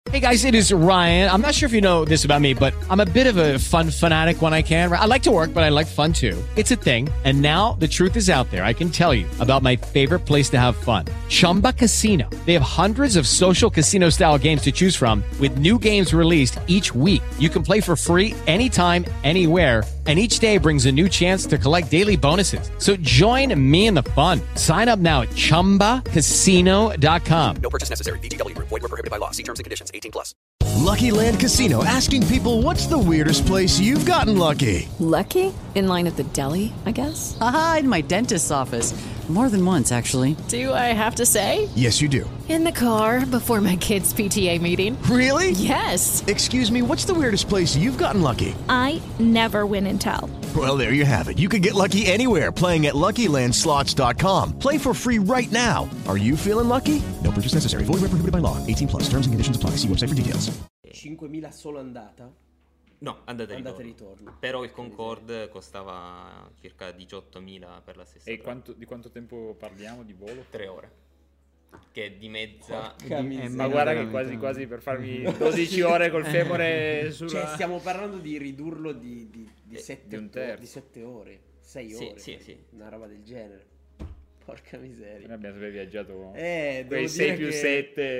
Hey guys, it is Ryan. I'm not sure if you know this about me, but I'm a bit of a fun fanatic when I can. I like to work, but I like fun too. It's a thing. And now the truth is out there. I can tell you about my favorite place to have fun. Chumba Casino. They have hundreds of social casino style games to choose from with new games released each week. You can play for free anytime, anywhere. And each day brings a new chance to collect daily bonuses. So join me in the fun. Sign up now at ChumbaCasino.com. No purchase necessary. VGW. Void where prohibited by law. See terms and conditions. 18+. Lucky Land Casino, asking people, what's the weirdest place you've gotten lucky? Lucky? In line at the deli, I guess? Aha, in my dentist's office. More than once, actually. Do I have to say? Yes, you do. In the car before my kids' PTA meeting. Really? Yes. Excuse me, what's the weirdest place you've gotten lucky? I never win and tell. Well, there you have it. You can get lucky anywhere, playing at LuckyLandSlots.com. Play for free right now. Are you feeling lucky? No purchase necessary. Void where prohibited by law. 18+. Terms and conditions apply. See website for details. 5.000 solo andata? No, andata e Andata e ritorno. ritorno. Però il Concorde costava circa 18.000 per la stessa E tratta. di quanto tempo parliamo di volo? 3 ore. Che è di mezza... Ma guarda che quasi per farmi 12 ore col femore sulla... Cioè stiamo parlando di ridurlo di di 7 un terzo. di 7 ore, 6 Sì, ore, sì. una roba del genere. Porca miseria. Noi abbiamo sempre viaggiato con Devo quei dire 6 più che- 7.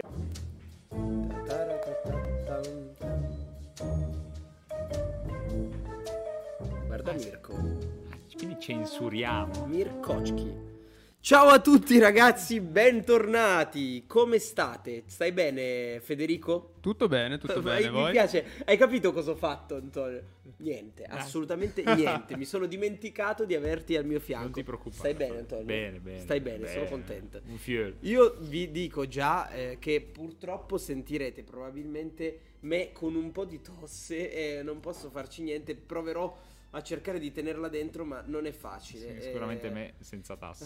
Guarda Mirko. Quindi censuriamo. Mirkoczki. Ciao a tutti ragazzi, bentornati. Come state? Stai bene, Federico? Tutto bene, tutto bene, Mi voi? piace. Hai capito cosa ho fatto, Antonio? Niente, assolutamente niente. Mi sono dimenticato di averti al mio fianco. Non ti preoccupare. Stai bene, Antonio? Bene. Stai bene, sono contento. Un fiore. Io vi dico già che purtroppo sentirete probabilmente me con un po' di tosse e non posso farci niente. Proverò a cercare di tenerla dentro, ma non è facile. Sì, sicuramente me senza tasse.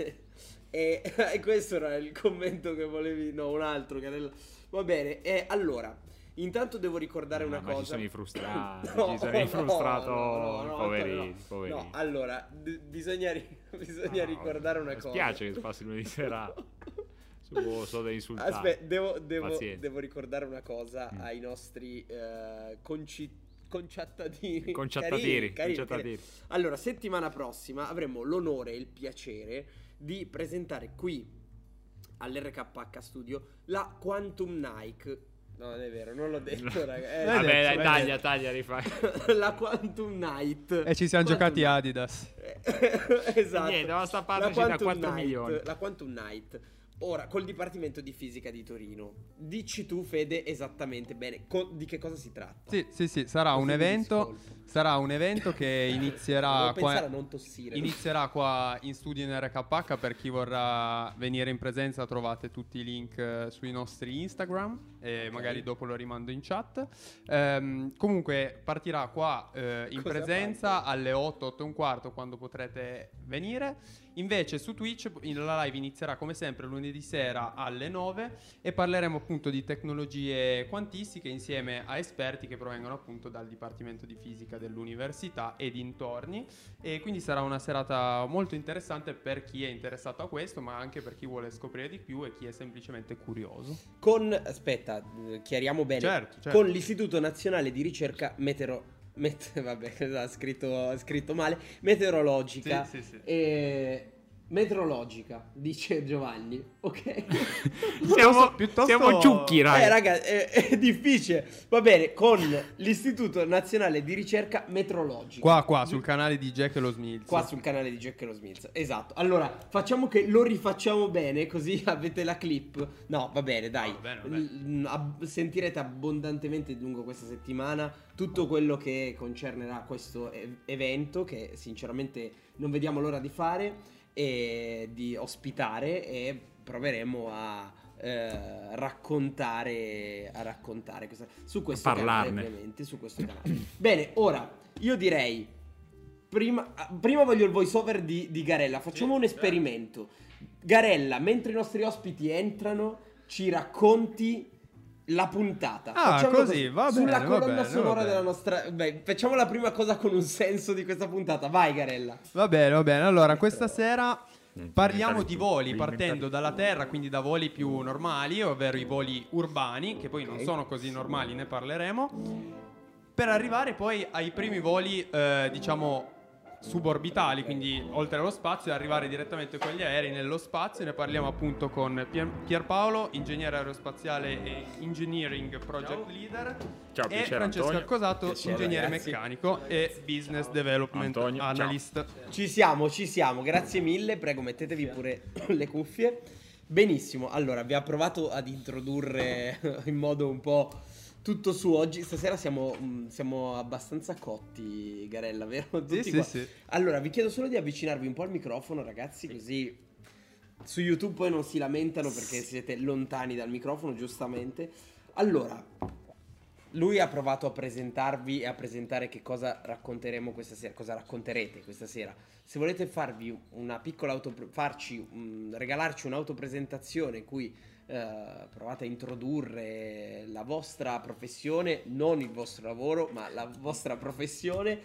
E questo era il commento che volevi. No, un altro. Va bene. Allora, intanto devo ricordare una Ma cosa. ci sono i frustrati. No, ci sono i no, frustrato. no, Poverini. No, allora, bisogna ricordare una cosa. Mi spiace che passi lunedì sera. So da insultare. Aspetta, devo ricordare una cosa ai nostri conciattadini. Conciattadini. Allora, settimana prossima avremo l'onore e il piacere di presentare qui all'RKH Studio la Quantum Nike. No, non è vero, non l'ho detto, raga. Vabbè, dai, taglia, rifai. La Quantum Night. E ci siamo giocati Adidas. Esatto. Niente, basta parlarci da 4 milioni. La Quantum Night. Ora, col Dipartimento di Fisica di Torino. Dici tu, Fede, esattamente bene di che cosa si tratta. Sì, sarà un evento che inizierà pensare a non tossire. Inizierà qua in studio in RKH. Per chi vorrà venire in presenza trovate tutti i link sui nostri Instagram e magari dopo lo rimando in chat. Comunque partirà qua in presenza alle 8 e un quarto, quando potrete venire. Invece su Twitch la live inizierà come sempre lunedì sera alle 9 e parleremo appunto di tecnologie quantistiche insieme a esperti che provengono appunto dal Dipartimento di Fisica dell'università e dintorni, e quindi sarà una serata molto interessante per chi è interessato a questo, ma anche per chi vuole scoprire di più e chi è semplicemente curioso. Aspetta, chiariamo bene. Certo. Con l'Istituto Nazionale di Ricerca scritto male. Meteorologica. Sì. Meteorologica, dice Giovanni. Ok. Siamo ciucchi, raga. Raga, è difficile. Va bene, con l'Istituto Nazionale di Ricerca Meteorologica. Qua sul canale di Jack e lo Smilz. Qua sul canale di Jack e lo Smilz. Esatto. Allora, facciamo che lo rifacciamo bene, così avete la clip. No, va bene, dai. Va bene. Sentirete abbondantemente lungo questa settimana tutto quello che concernerà questo evento, che sinceramente non vediamo l'ora di fare e di ospitare, e proveremo a raccontare questa, su questo canale, ovviamente, su questo canale. Bene, ora io direi prima voglio il voice over di Garella. Facciamo un esperimento. Garella, mentre i nostri ospiti entrano, ci racconti la puntata. Facciamo così, va bene. Sulla colonna sonora della nostra. Beh, facciamo la prima cosa con un senso di questa puntata. Vai, Garella. Va bene. Allora, questa sera Parliamo di voli partendo dalla terra, quindi da voli più normali, ovvero i voli urbani, che poi non sono così normali, ne parleremo, per arrivare poi ai primi voli, diciamo, suborbitali, quindi oltre allo spazio, e arrivare direttamente con gli aerei nello spazio. Ne parliamo appunto con Pierpaolo, ingegnere aerospaziale e engineering project leader. Ciao, e Francesco Arcosato, ingegnere meccanico e business development analyst. Ciao. Ci siamo, grazie mille, prego mettetevi pure le cuffie. Benissimo, allora vi ha provato ad introdurre in modo un po' tutto su oggi. Stasera siamo abbastanza cotti, Garella, vero? Sì. Allora, vi chiedo solo di avvicinarvi un po' al microfono, ragazzi, così su YouTube poi non si lamentano perché siete lontani dal microfono, giustamente. Allora, lui ha provato a presentarvi e a presentare che cosa racconteremo questa sera, cosa racconterete questa sera. Se volete farvi una piccola regalarci un'autopresentazione in cui provate a introdurre la vostra professione, non il vostro lavoro, ma la vostra professione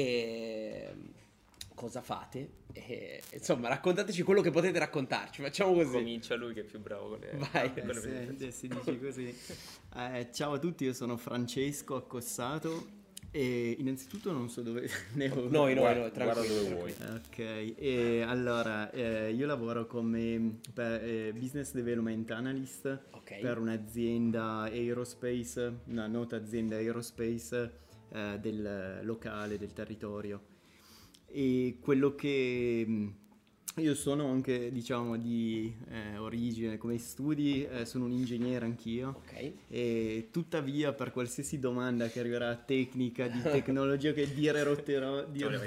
e cosa fate. E, insomma, raccontateci quello che potete raccontarci. Facciamo così. Comincia lui che è più bravo con le... Vai. Si dice così. Ciao a tutti, io sono Francesco Accossato. E innanzitutto non so dove noi guarda dove vuoi. Ok, e allora io lavoro come business development analyst per un'azienda aerospace, una nota azienda aerospace del locale, del territorio. E quello che io sono anche, diciamo, di origine come studi, sono un ingegnere anch'io, e tuttavia per qualsiasi domanda che arriverà tecnica, di tecnologia, che dirotterò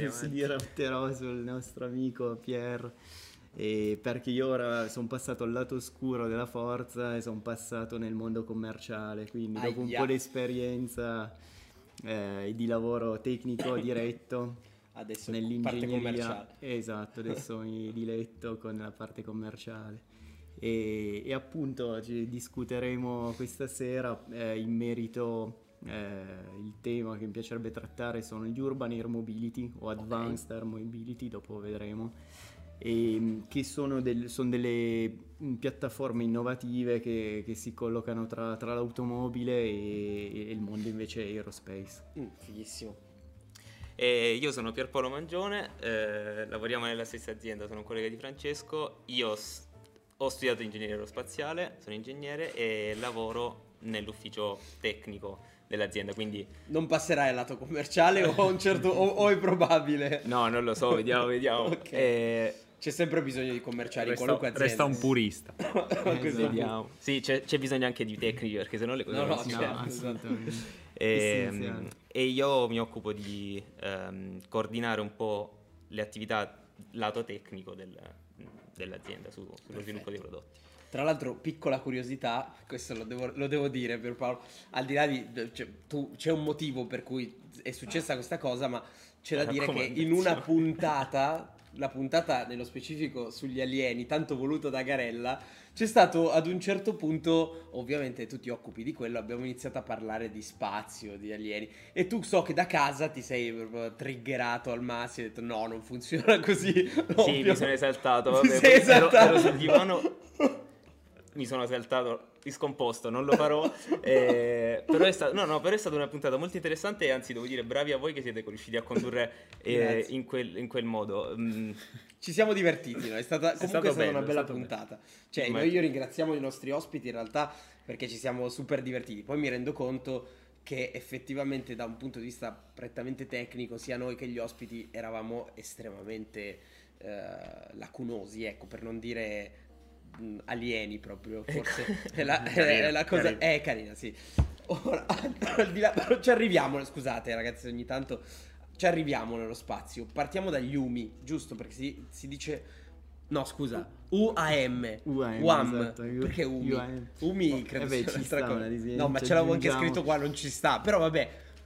sul nostro amico Pier, perché io ora sono passato al lato oscuro della forza e sono passato nel mondo commerciale, quindi dopo un po' di esperienza di lavoro tecnico diretto adesso nell'ingegneria, esatto, adesso mi diletto con la parte commerciale e appunto discuteremo questa sera in merito il tema che mi piacerebbe trattare sono gli Urban Air Mobility o Advanced Air Mobility, dopo vedremo, che sono delle piattaforme innovative che si collocano tra l'automobile e il mondo invece aerospace. Fighissimo. Io sono Pierpaolo Mangione, lavoriamo nella stessa azienda, sono un collega di Francesco. Io ho studiato ingegneria aerospaziale, sono ingegnere e lavoro nell'ufficio tecnico dell'azienda, quindi... Non passerai al lato commerciale o è probabile? No, non lo so, vediamo. Okay. C'è sempre bisogno di commerciali in qualunque azienda. Resta un purista. Vediamo. Sì, c'è bisogno anche di tecnici, perché sennò le cose non si fanno. Assolutamente. E io mi occupo di coordinare un po' le attività lato tecnico dell'azienda sullo sviluppo dei prodotti. Tra l'altro, piccola curiosità, questo lo devo dire, Pierpaolo, al di là di... c'è un motivo per cui è successa questa cosa, ma c'è da dire che in una puntata, la puntata nello specifico sugli alieni, tanto voluto da Garella, c'è stato ad un certo punto, ovviamente tu ti occupi di quello, abbiamo iniziato a parlare di spazio, di alieni, e tu so che da casa ti sei proprio triggerato al massimo, hai detto no, non funziona così. Sì, mi sono esaltato, vabbè, ero sul divano, mi sono esaltato, riscomposto, non lo farò, però è stata una puntata molto interessante, e anzi devo dire bravi a voi che siete riusciti a condurre in quel modo. Ci siamo divertiti, no? È stata una bella puntata. Cioè, io ringraziamo i nostri ospiti in realtà perché ci siamo super divertiti. Poi mi rendo conto che effettivamente da un punto di vista prettamente tecnico sia noi che gli ospiti eravamo estremamente lacunosi, ecco, per non dire alieni proprio, forse è la cosa carina. È carina, sì. Ora, al di là, ci arriviamo, scusate ragazzi, ogni tanto ci arriviamo nello spazio. Partiamo dagli UMI, giusto, perché si dice no, scusa, UAM, esatto. Perché UMI? UMI credo sia ci un'altra sta cosa. una No, ma ce l'avevo anche scritto qua, non ci sta, però vabbè.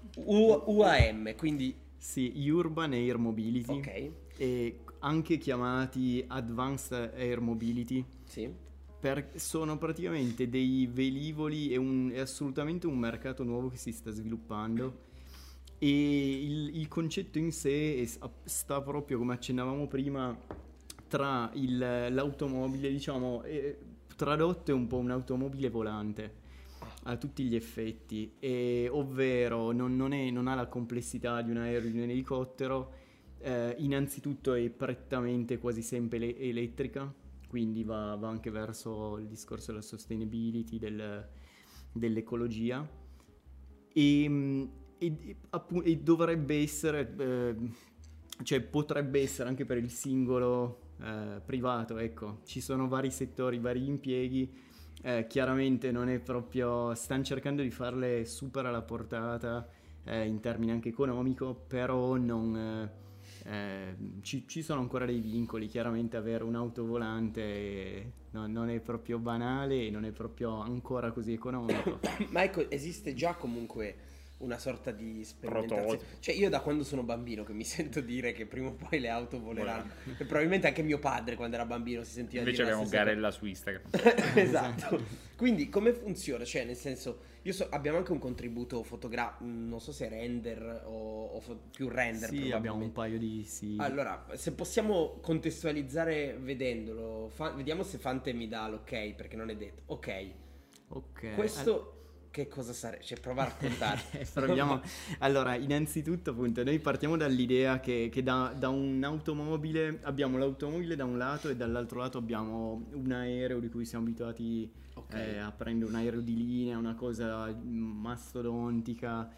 UAM, quindi sì, Urban Air Mobility. Ok. E anche chiamati Advanced Air Mobility. Sì. Sono praticamente dei velivoli, è assolutamente un mercato nuovo che si sta sviluppando, e il concetto in sé sta proprio, come accennavamo prima, tra l'automobile, diciamo, tradotto è un po' un'automobile volante a tutti gli effetti, ovvero non ha la complessità di un aereo, di un elicottero. Innanzitutto è prettamente quasi sempre elettrica, quindi va anche verso il discorso della sustainability, dell'ecologia, e dovrebbe essere, cioè potrebbe essere anche per il singolo privato, ecco. Ci sono vari settori, vari impieghi. Chiaramente non è proprio, stanno cercando di farle super alla portata in termini anche economico, però non ci sono ancora dei vincoli. Chiaramente avere un'auto volante non è proprio banale e non è proprio ancora così economico. Ma ecco, esiste già comunque una sorta di sperimentazione. Cioè, io da quando sono bambino che mi sento dire che prima o poi le auto voleranno, e probabilmente anche mio padre quando era bambino si sentiva invece dire abbiamo Garella su Instagram. Esatto. Quindi come funziona? Cioè, nel senso, abbiamo anche un contributo fotografico, non so se render o più render. Sì, abbiamo un paio di Allora, se possiamo contestualizzare vedendolo, vediamo se Fante mi dà l'ok, perché non è detto. Ok. Questo che cosa sarebbe? Cioè, prova a raccontare. Proviamo. Allora, innanzitutto, appunto, noi partiamo dall'idea che da un'automobile abbiamo l'automobile da un lato e dall'altro lato abbiamo un aereo di cui siamo abituati a prendere, un aereo di linea, una cosa mastodontica,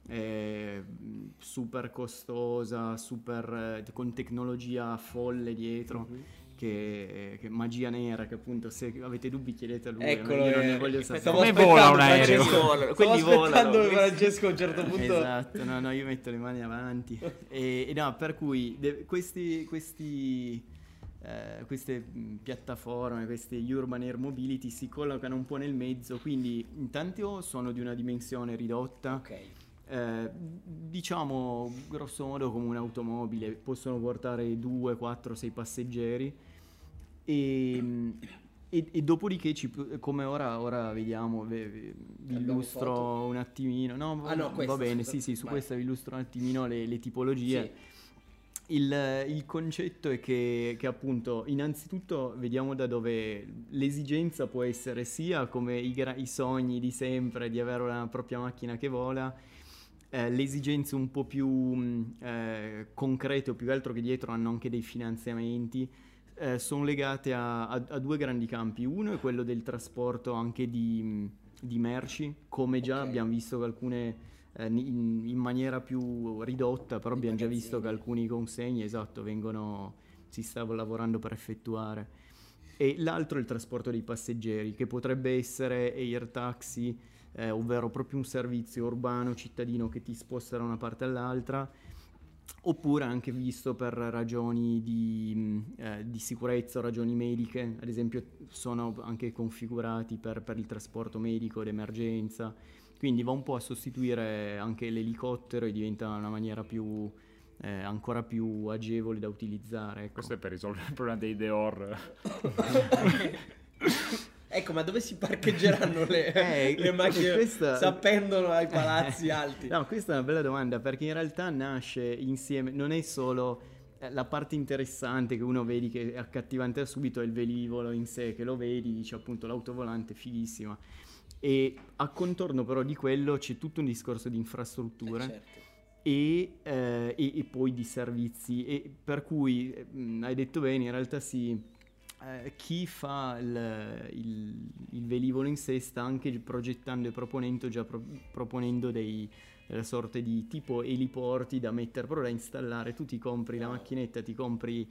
super costosa, con tecnologia folle dietro. Che magia nera, che appunto se avete dubbi chiedete a lui. Eccolo, io non ne voglio sapere. Come vola un aereo? Quindi aspettando Francesco a un certo punto. Esatto, no, io metto le mani avanti. e no, per cui queste piattaforme, queste urban air mobility si collocano un po' nel mezzo, quindi intanto sono di una dimensione ridotta. Diciamo grosso modo come un'automobile, possono portare 2, 4, 6 passeggeri e dopodiché come ora vediamo, vi illustro un attimino. Va bene, sì, su questa vi illustro un attimino le tipologie. Sì. Il concetto è che appunto innanzitutto vediamo da dove l'esigenza può essere sia come i sogni di sempre di avere una propria macchina che vola, le esigenze un po' più concrete, o più che altro che dietro hanno anche dei finanziamenti, sono legate a due grandi campi. Uno è quello del trasporto anche di merci, come già abbiamo visto che alcune in maniera più ridotta, però abbiamo già visto che alcuni consegni, si sta lavorando per effettuare. E l'altro è il trasporto dei passeggeri, che potrebbe essere air taxi, ovvero proprio un servizio urbano cittadino che ti sposta da una parte all'altra, oppure anche visto per ragioni di sicurezza o ragioni mediche. Ad esempio sono anche configurati per il trasporto medico d'emergenza, quindi va un po' a sostituire anche l'elicottero e diventa una maniera più ancora più agevole da utilizzare, ecco. Questo è per risolvere il problema dei Deor. Ecco, ma dove si parcheggeranno le macchine? Si appendono ai palazzi alti? No, questa è una bella domanda, perché in realtà nasce insieme, non è solo la parte interessante che uno vedi che è accattivante subito, è il velivolo in sé, che lo vedi, dice appunto l'autovolante fighissima, e a contorno però di quello c'è tutto un discorso di infrastrutture. Certo. E poi di servizi, e per cui hai detto bene, in realtà chi fa il velivolo in sé sta anche progettando e proponendo delle sorte di tipo eliporti da mettere, però da installare. Tu ti compri la macchinetta, ti compri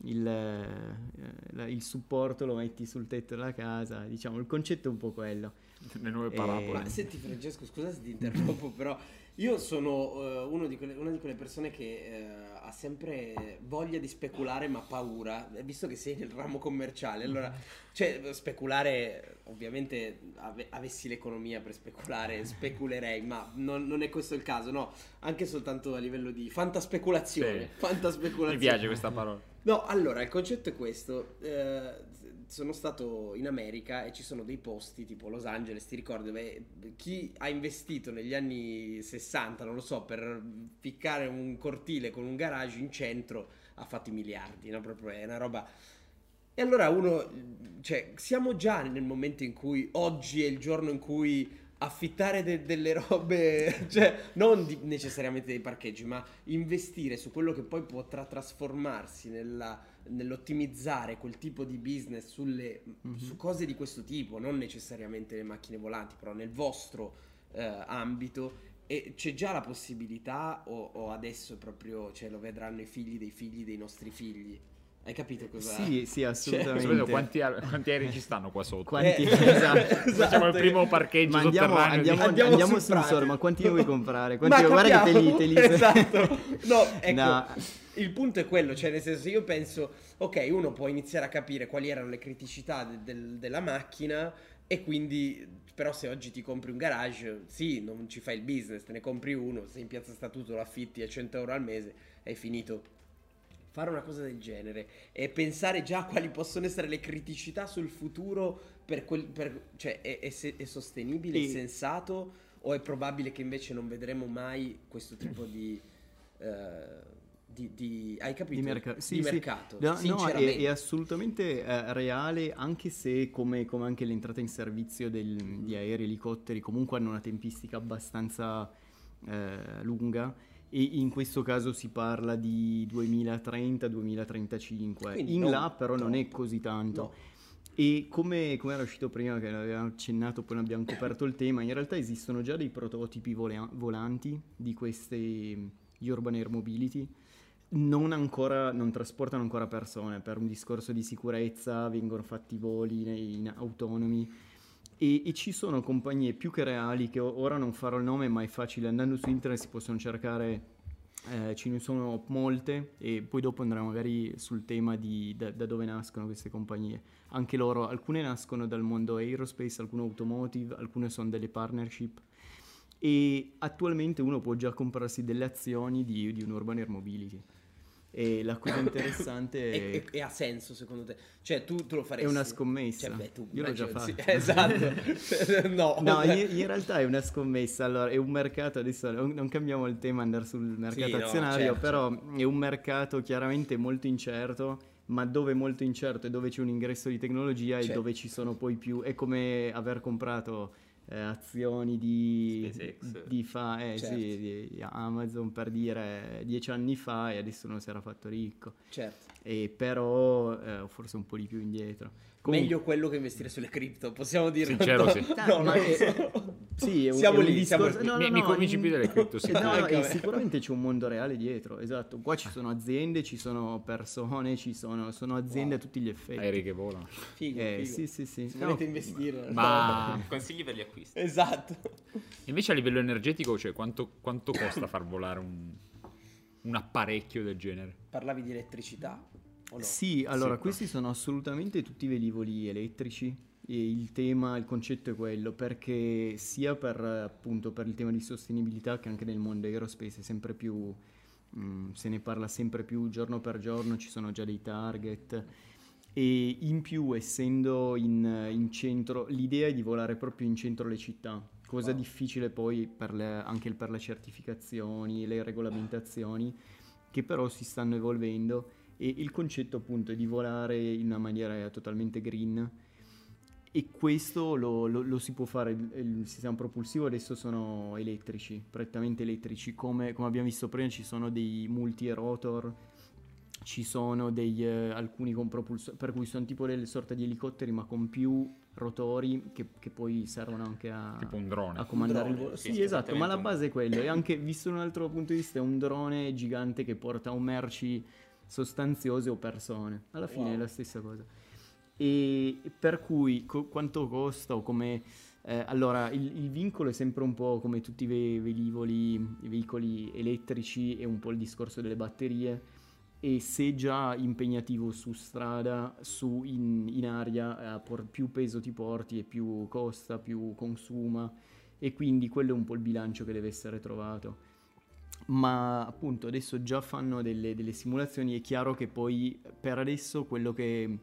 il supporto, lo metti sul tetto della casa, diciamo, il concetto è un po' quello. Le nuove parabole. Ma senti Francesco, scusa se ti interrompo, però io sono una di quelle persone che ha sempre voglia di speculare ma paura, visto che sei nel ramo commerciale. Allora, cioè, speculare, ovviamente avessi l'economia per speculare, speculerei, ma non è questo il caso, no, anche soltanto a livello di fantaspeculazione. Mi piace questa parola. No, allora, il concetto è questo. Sono stato in America e ci sono dei posti tipo Los Angeles, ti ricordi, chi ha investito negli anni 60, non lo so, per ficcare un cortile con un garage in centro ha fatto i miliardi, no? Proprio è una roba. E allora cioè, siamo già nel momento in cui oggi è il giorno in cui affittare delle robe, cioè non necessariamente dei parcheggi, ma investire su quello che poi potrà trasformarsi nell'ottimizzare quel tipo di business su cose di questo tipo, non necessariamente le macchine volanti, però nel vostro ambito. E c'è già la possibilità o adesso è proprio, cioè, lo vedranno i figli dei nostri figli? Hai capito cosa? Sì, assolutamente. Cioè, quanti aerei ci stanno qua sotto? Esatto. Facciamo il primo parcheggio sotterraneo. Andiamo sul Sor, ma quanti ne vuoi comprare? Guarda che te li Esatto. No, ecco. Il punto è quello, cioè nel senso, io penso, ok, uno può iniziare a capire quali erano le criticità della macchina, e quindi, però se oggi ti compri un garage, sì, non ci fai il business, te ne compri uno, sei in Piazza Statuto, lo affitti a 100 euro al mese, è finito. Fare una cosa del genere e pensare già a quali possono essere le criticità sul futuro cioè è sostenibile, è sensato, o è probabile che invece non vedremo mai questo tipo di hai capito? Di mercato. Di mercato. No, è assolutamente reale, anche se come anche l'entrata in servizio di aerei, elicotteri comunque hanno una tempistica abbastanza lunga. E in questo caso si parla di 2030-2035. Quindi là però non è così tanto. No. E come era uscito prima, che l'avevamo accennato, poi ne abbiamo coperto il tema, in realtà esistono già dei prototipi volanti di queste Urban Air Mobility. Non trasportano ancora persone, per un discorso di sicurezza vengono fatti voli autonomi. E ci sono compagnie più che reali, che ora non farò il nome, ma è facile, andando su internet si possono cercare, ce ne sono molte, e poi dopo andremo magari sul tema da dove nascono queste compagnie. Anche loro, alcune nascono dal mondo aerospace, alcune automotive, alcune sono delle partnership, e attualmente uno può già comprarsi delle azioni di un Urban Air Mobility. E la cosa interessante e ha senso secondo te? Cioè tu lo faresti? È una scommessa. Cioè, io l'ho già fatto. Sì, esatto. in realtà è una scommessa. Allora, è un mercato, adesso non cambiamo il tema, andare sul mercato azionario, però è un mercato chiaramente molto incerto, ma dove è molto incerto e dove c'è un ingresso di tecnologia e dove ci sono poi più, è come aver comprato azioni di Amazon, per dire, 10 anni fa, e adesso non si era fatto ricco. Certo. Però forse un po' di più indietro. Comunque, meglio quello che investire sulle cripto, possiamo dirlo. Sincero, sì. Siamo lì. Mi convinci più delle cripto, sì. Sicuramente c'è un mondo reale dietro, esatto. Qua ci sono aziende, ci sono persone, sono aziende a tutti gli effetti. Aerei che volano. Figo. Sì. Se volete investire. Ma consigli per gli acquisti. Esatto. Invece a livello energetico, cioè quanto costa far volare un apparecchio del genere? Parlavi di elettricità? O no? Sì, allora questi sono assolutamente tutti velivoli elettrici, e il concetto è quello, perché sia per il tema di sostenibilità, che anche nel mondo aerospace è sempre più se ne parla sempre più, giorno per giorno ci sono già dei target, e in più, essendo in centro, l'idea è di volare proprio in centro alle città, cosa difficile poi anche per le certificazioni, le regolamentazioni, che però si stanno evolvendo. E il concetto appunto è di volare in una maniera totalmente green, e questo lo si può fare. Il sistema propulsivo adesso sono elettrici, prettamente elettrici, come abbiamo visto prima. Ci sono dei multi-rotor, ci sono alcuni con propulsore, per cui sono tipo delle sorte di elicotteri ma con più rotori, che poi servono anche tipo un drone, a comandare il volo. Sì, esatto, ma la base è quello. E anche, visto da un altro punto di vista, è un drone gigante che porta o merci sostanziose o persone, alla fine è la stessa cosa. E per cui quanto costa, o come allora il vincolo è sempre un po' come tutti i veicoli elettrici, è un po' il discorso delle batterie, e se già impegnativo su strada, in aria più peso ti porti e più costa, più consuma, e quindi quello è un po' il bilancio che deve essere trovato. Ma appunto adesso già fanno delle simulazioni. È chiaro che poi per adesso quello che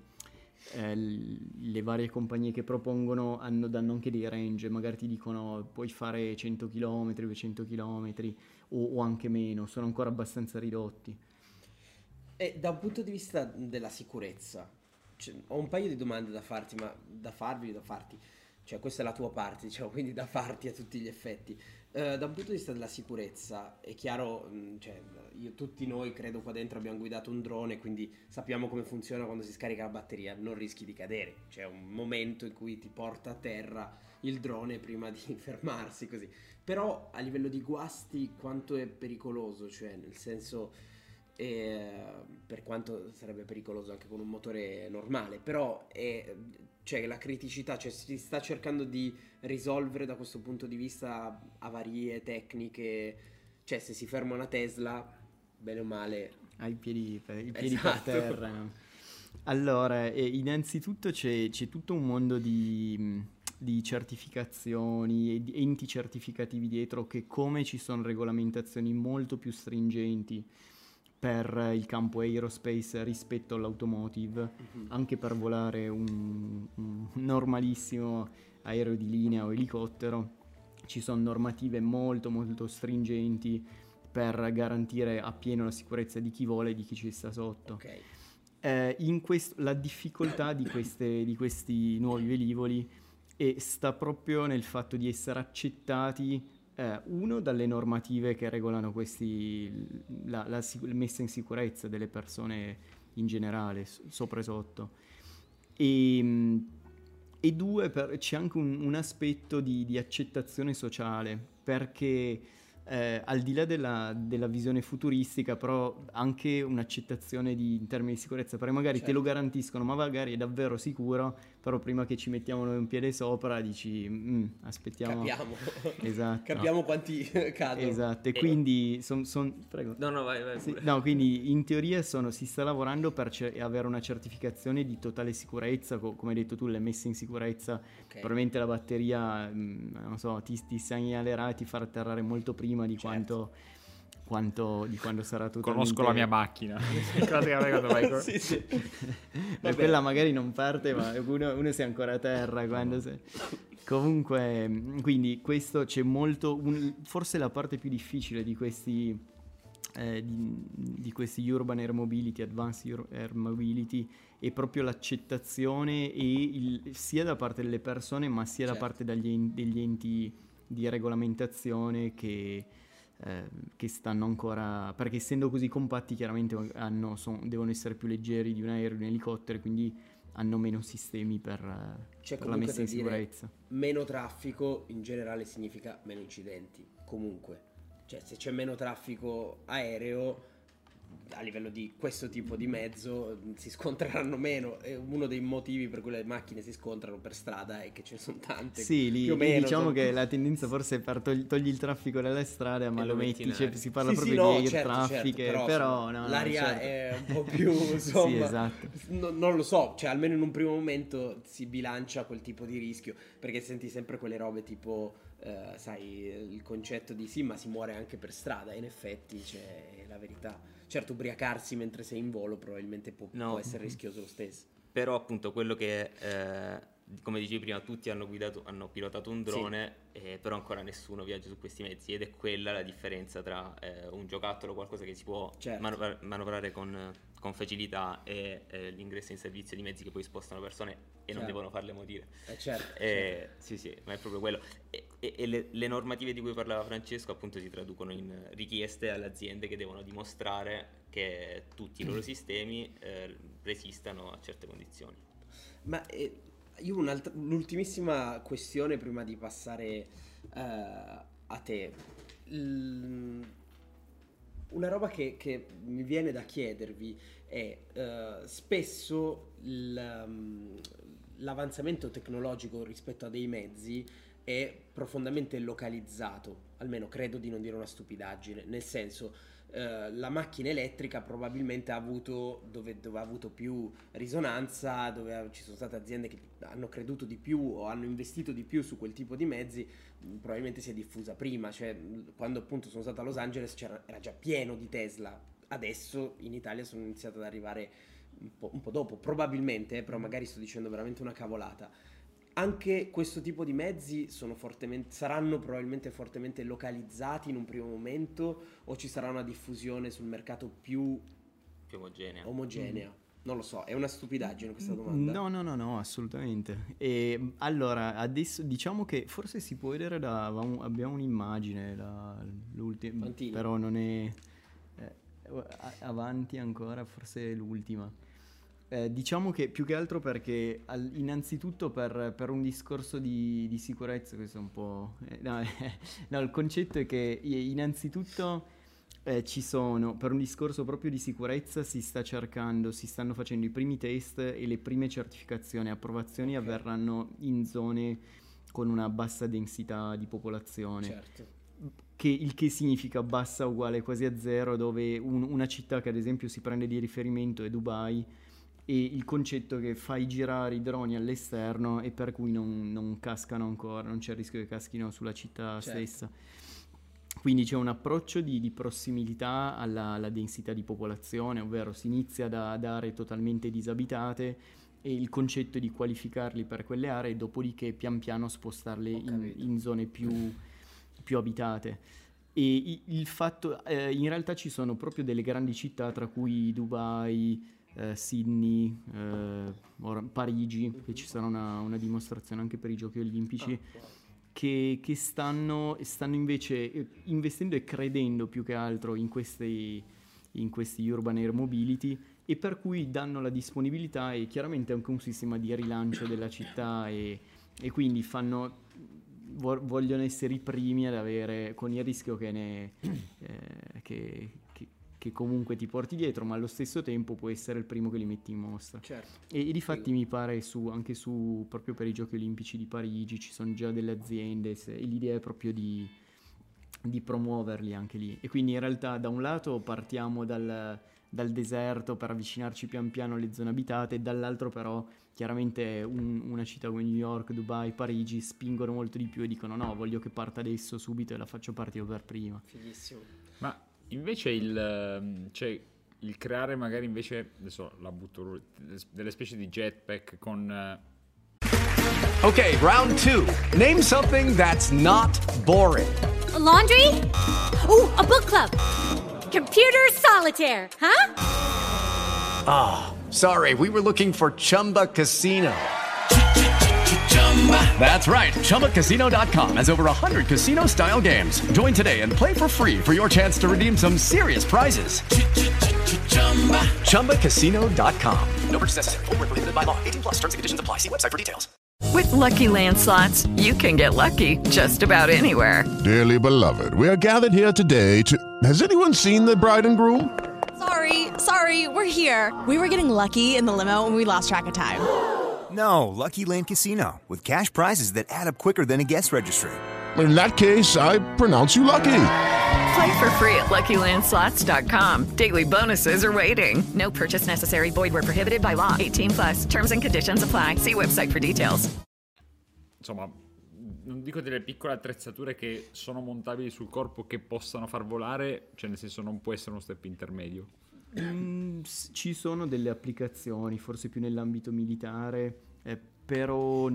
le varie compagnie che propongono danno anche dei range, magari ti dicono puoi fare 100 km, 200 km o anche meno, sono ancora abbastanza ridotti. E da un punto di vista della sicurezza, ho un paio di domande da farti, cioè questa è la tua parte, diciamo, quindi da farti a tutti gli effetti. Da un punto di vista della sicurezza, è chiaro, cioè, tutti noi credo qua dentro abbiamo guidato un drone, quindi sappiamo come funziona quando si scarica la batteria, non rischi di cadere, c'è un momento in cui ti porta a terra il drone prima di fermarsi, così. Però a livello di guasti quanto è pericoloso, cioè nel senso, per quanto sarebbe pericoloso anche con un motore normale, però cioè la criticità, cioè si sta cercando di risolvere da questo punto di vista avarie tecniche, cioè se si ferma una Tesla, bene o male hai i piedi esatto. per terra, no? Allora, innanzitutto c'è tutto un mondo di certificazioni e di enti certificativi dietro, che come ci sono regolamentazioni molto più stringenti per il campo aerospace rispetto all'automotive, anche per volare un normalissimo aereo di linea o elicottero, ci sono normative molto molto stringenti per garantire appieno la sicurezza di chi vola e di chi ci sta sotto. Okay. La difficoltà di questi nuovi velivoli sta proprio nel fatto di essere accettati uno dalle normative che regolano la messa in sicurezza delle persone in generale, sopra e sotto, e due, c'è anche un aspetto di accettazione sociale, perché al di là della visione futuristica, però anche un'accettazione in termini di sicurezza, perché magari te lo garantiscono, ma magari è davvero sicuro, però prima che ci mettiamo noi un piede sopra dici aspettiamo, esatto, capiamo quanti cadono, esatto, e quindi prego. No, vai sì, no, quindi in teoria si sta lavorando per avere una certificazione di totale sicurezza, come hai detto tu, le messe in sicurezza, probabilmente la batteria non so, ti segnalerà e ti farà atterrare molto prima di quando sarà totalmente... Conosco la mia macchina. Quando vai sì. Quella magari non parte, ma uno si è ancora a terra quando comunque, quindi questo c'è molto, forse la parte più difficile di questi Urban Air Mobility, Advanced Air Mobility, è proprio l'accettazione sia da parte delle persone, ma sia da parte degli enti di regolamentazione che stanno ancora, perché essendo così compatti chiaramente devono essere più leggeri di un aereo, di un elicottero, quindi hanno meno sistemi per la messa in sicurezza. Meno traffico in generale significa meno incidenti, comunque, cioè se c'è meno traffico aereo a livello di questo tipo di mezzo si scontreranno meno, e uno dei motivi per cui le macchine si scontrano per strada è che ce ne sono tante. Sì, più o meno, diciamo che la tendenza forse è per togli il traffico dalle strade, ma lo metti, si parla proprio di air traffic, però no, l'aria è un po' più insomma, sì, esatto. Non lo so, cioè almeno in un primo momento si bilancia quel tipo di rischio, perché senti sempre quelle robe tipo sai, il concetto di sì, ma si muore anche per strada, in effetti c'è la verità. Certo, ubriacarsi mentre sei in volo probabilmente può essere rischioso lo stesso. Però appunto quello che, come dicevi prima, tutti hanno pilotato un drone, però ancora nessuno viaggia su questi mezzi, ed è quella la differenza tra un giocattolo, qualcosa che si può manovrare con facilità, e l'ingresso in servizio di mezzi che poi spostano persone e non devono farle morire. Certo. Sì, ma è proprio quello. E le normative di cui parlava Francesco appunto si traducono in richieste alle aziende che devono dimostrare che tutti i loro sistemi resistano a certe condizioni. Ma io l'ultimissima questione prima di passare a te. Una roba che mi viene da chiedervi è spesso l'avanzamento tecnologico rispetto a dei mezzi è profondamente localizzato, almeno credo di non dire una stupidaggine, nel senso la macchina elettrica probabilmente ha avuto dove ha avuto più risonanza, dove ci sono state aziende che hanno creduto di più o hanno investito di più su quel tipo di mezzi, probabilmente si è diffusa prima, cioè quando appunto sono stato a Los Angeles era già pieno di Tesla, adesso in Italia sono iniziate ad arrivare un po' dopo, probabilmente, però magari sto dicendo veramente una cavolata. Anche questo tipo di mezzi saranno probabilmente fortemente localizzati in un primo momento, o ci sarà una diffusione sul mercato più più omogenea. Non lo so, è una stupidaggine questa domanda. No, assolutamente. E allora, adesso diciamo che forse si può vedere abbiamo un'immagine, l'ultima, però non è avanti ancora, forse è l'ultima. Diciamo che più che altro perché innanzitutto per un discorso di sicurezza, questo è un po'... no, il concetto è che innanzitutto... ci sono, per un discorso proprio di sicurezza, si stanno facendo i primi test e le prime certificazioni e approvazioni avverranno in zone con una bassa densità di popolazione. Certo. Il che significa bassa uguale quasi a zero, dove una città che ad esempio si prende di riferimento è Dubai, e il concetto che fai girare i droni all'esterno e per cui non cascano ancora, non c'è il rischio che caschino sulla città stessa. Quindi c'è un approccio di prossimità alla densità di popolazione, ovvero si inizia da aree totalmente disabitate e il concetto di qualificarli per quelle aree, dopodiché pian piano spostarle in zone più abitate. E il fatto, in realtà ci sono proprio delle grandi città, tra cui Dubai, Sydney, Parigi, che ci sarà una dimostrazione anche per i Giochi Olimpici, che stanno invece investendo e credendo più che altro in questi urban air mobility, e per cui danno la disponibilità e chiaramente anche un sistema di rilancio della città, e quindi vogliono essere i primi ad avere, con il rischio che comunque ti porti dietro, ma allo stesso tempo puoi essere il primo che li metti in mostra. Certo. E difatti mi pare anche proprio per i Giochi Olimpici di Parigi ci sono già delle aziende, e l'idea è proprio di promuoverli anche lì. E quindi in realtà da un lato partiamo dal deserto per avvicinarci pian piano alle zone abitate, e dall'altro però chiaramente una città come New York, Dubai, Parigi spingono molto di più e dicono no, voglio che parta adesso subito e la faccio partire per prima. Fighissimo. Ma invece il creare magari invece, adesso la butto, delle specie di jetpack con... Okay, round 2. Name something that's not boring. A laundry? Ooh, a book club. Computer solitaire, huh? Ah, sorry, we were looking for Chumba Casino. That's right, ChumbaCasino.com has over 100 casino-style games. Join today and play for free for your chance to redeem some serious prizes. ChumbaCasino.com. No purchase necessary. Void where prohibited by law. 18+ terms and conditions apply. See website for details. With Lucky Land Slots, you can get lucky just about anywhere. Dearly beloved, we are gathered here today to... Has anyone seen the bride and groom? Sorry, we're here. We were getting lucky in the limo and we lost track of time. No, Lucky Land Casino, with cash prizes that add up quicker than a guest registry. In that case, I pronounce you lucky. Play for free at LuckyLandSlots.com. Daily bonuses are waiting. No purchase necessary. Void where prohibited by law. 18+. Terms and conditions apply. See website for details. Insomma, non dico delle piccole attrezzature che sono montabili sul corpo che possano far volare, cioè nel senso non può essere uno step intermedio. Ci sono delle applicazioni, forse più nell'ambito militare, però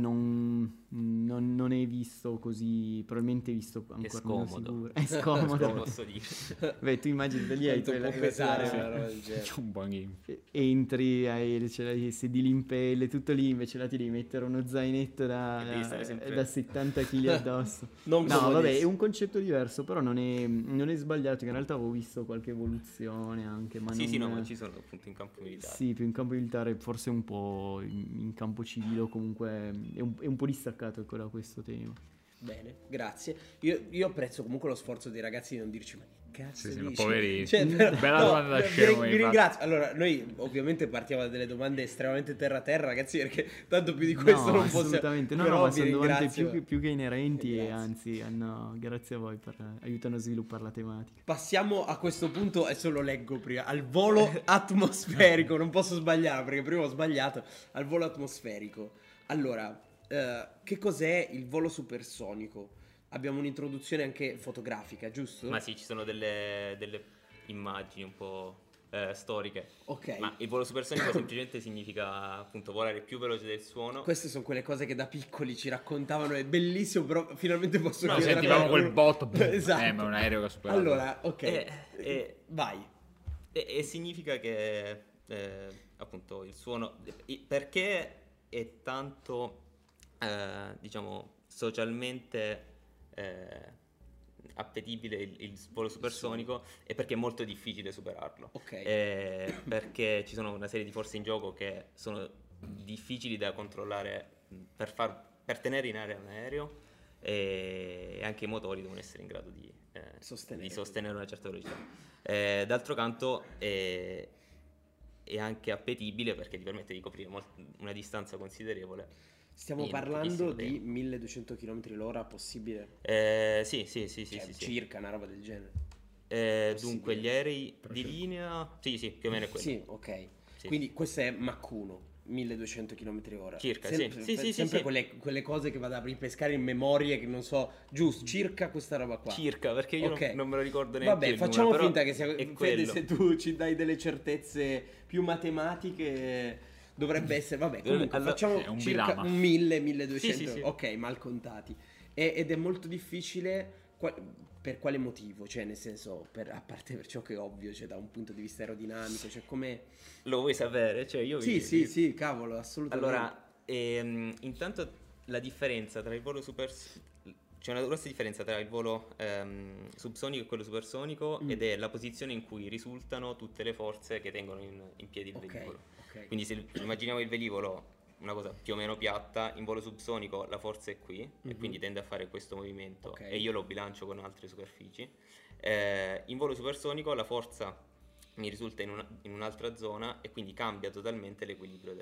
non è visto così, probabilmente è visto ancora meno sicuro. È scomodo. Posso dire. Beh, tu immagini da lì hai può pesare, un buon entri, hai i sedili in pelle, tutto lì, invece là ti devi mettere uno zainetto da 70 kg addosso. No, vabbè, è un concetto diverso, però non è sbagliato. In realtà avevo visto qualche evoluzione anche, ma ma ci sono appunto in campo militare. Sì, più in campo militare, forse un po' in campo civile, o comunque è un po' distaccato, ecco, da questo tema. Bene, grazie. Io apprezzo comunque lo sforzo dei ragazzi di non dirci ma che cazzo dici? Poveri. Bella domanda da scemo. Vi ringrazio. Allora, noi ovviamente partiamo da delle domande estremamente terra, ragazzi, perché tanto più di questo non possiamo. Assolutamente, no, ma sono domande più che inerenti, e anzi grazie a voi aiutano a sviluppare la tematica. Passiamo a questo punto, adesso lo leggo prima, al volo atmosferico. Non posso sbagliare perché prima ho sbagliato. Al volo atmosferico. Allora, che cos'è il volo supersonico? Abbiamo un'introduzione anche fotografica, giusto? Ma sì, ci sono delle immagini un po' storiche. Ok. Ma il volo supersonico semplicemente significa appunto volare più veloce del suono. Queste sono quelle cose che da piccoli ci raccontavano, è bellissimo, però finalmente posso chiedere. Sentivamo quel botto. Esatto. Ma un aereo che ha superato. Allora, ok. Vai. E significa che appunto il suono, perché è tanto diciamo socialmente appetibile il volo supersonico, e perché è molto difficile superarlo. Perché ci sono una serie di forze in gioco che sono difficili da controllare per tenere in aria un aereo, e anche i motori devono essere in grado di sostenere una certa velocità. D'altro canto è anche appetibile perché ti permette di coprire una distanza considerevole. Stiamo parlando di 1200 km all'ora possibile? Sì. Circa una roba del genere. Dunque gli aerei di linea, sì, più o meno è quello. Sì, ok. Sì. Quindi questo è Mach 1. 1200 km/h circa, sempre quelle cose che vado a ripescare in memorie, che non so, giusto, circa questa roba qua. Circa, perché io non me lo ricordo neanche. Vabbè, facciamo finta che sia Fede, se tu ci dai delle certezze più matematiche dovrebbe essere, vabbè, comunque facciamo circa 1200, sì. Ok, mal contati. Ed è molto difficile. Per quale motivo? Cioè, nel senso, a parte per ciò che è ovvio, cioè da un punto di vista aerodinamico, cioè come... Lo vuoi sapere? Cioè io sì, cavolo, assolutamente. Allora, intanto la differenza tra il volo c'è una grossa differenza tra il volo subsonico e quello supersonico, ed è la posizione in cui risultano tutte le forze che tengono in piedi il velivolo. Quindi se immaginiamo il velivolo una cosa più o meno piatta, in volo subsonico la forza è qui, e quindi tende a fare questo movimento, e io lo bilancio con altre superfici. In volo supersonico la forza mi risulta in un'altra zona, e quindi cambia totalmente l'equilibrio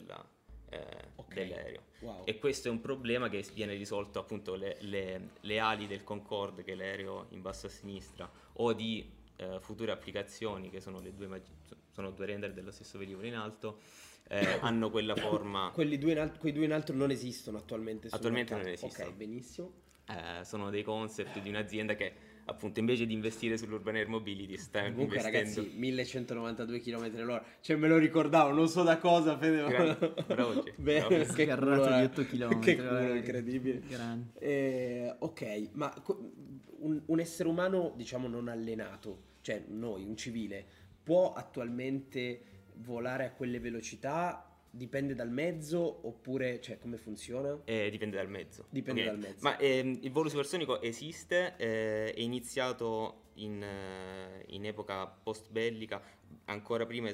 dell'aereo. Wow. E questo è un problema che viene risolto appunto le ali del Concorde, che è l'aereo in basso a sinistra, o di future applicazioni, che sono sono due render dello stesso velivolo in alto. Hanno quella forma. Quei due in alto non esistono attualmente. Attualmente non esistono. Ok, benissimo. Sono dei concept di un'azienda che appunto invece di investire sull'Urban Air Mobility sta comunque investendo. Ragazzi, 1192 km all'ora, cioè me lo ricordavo, non so da cosa, Fede. Bravo. Bene, che carrato di 8 km. Che culo incredibile. Ok, ma un essere umano, diciamo, non allenato, cioè noi, un civile, può attualmente volare a quelle velocità? Dipende dal mezzo, oppure, cioè, come funziona? Dipende dal mezzo. Dal mezzo. Ma il volo supersonico esiste, è iniziato in epoca post-bellica, ancora prima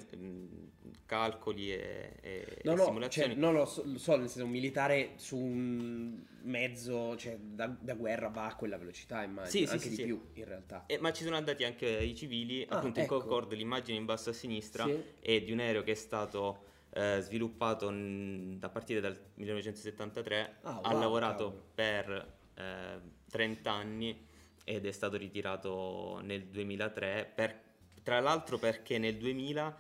calcoli e simulazioni. Cioè, non lo so, nel senso, un militare su un mezzo, cioè, da guerra va a quella velocità, immagino, anche di più, in realtà. Ma ci sono andati anche i civili, appunto, ecco. Il Concorde, l'immagine in basso a sinistra, è di un aereo che è stato sviluppato a partire dal 1973, ha lavorato per 30 anni ed è stato ritirato nel 2003, tra l'altro perché nel 2000,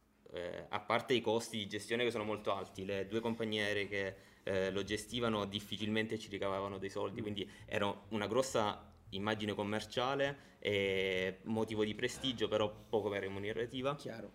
a parte i costi di gestione che sono molto alti, le due compagnie aeree che lo gestivano difficilmente ci ricavavano dei soldi, quindi era una grossa immagine commerciale e motivo di prestigio, però poco remunerativa. Chiaro.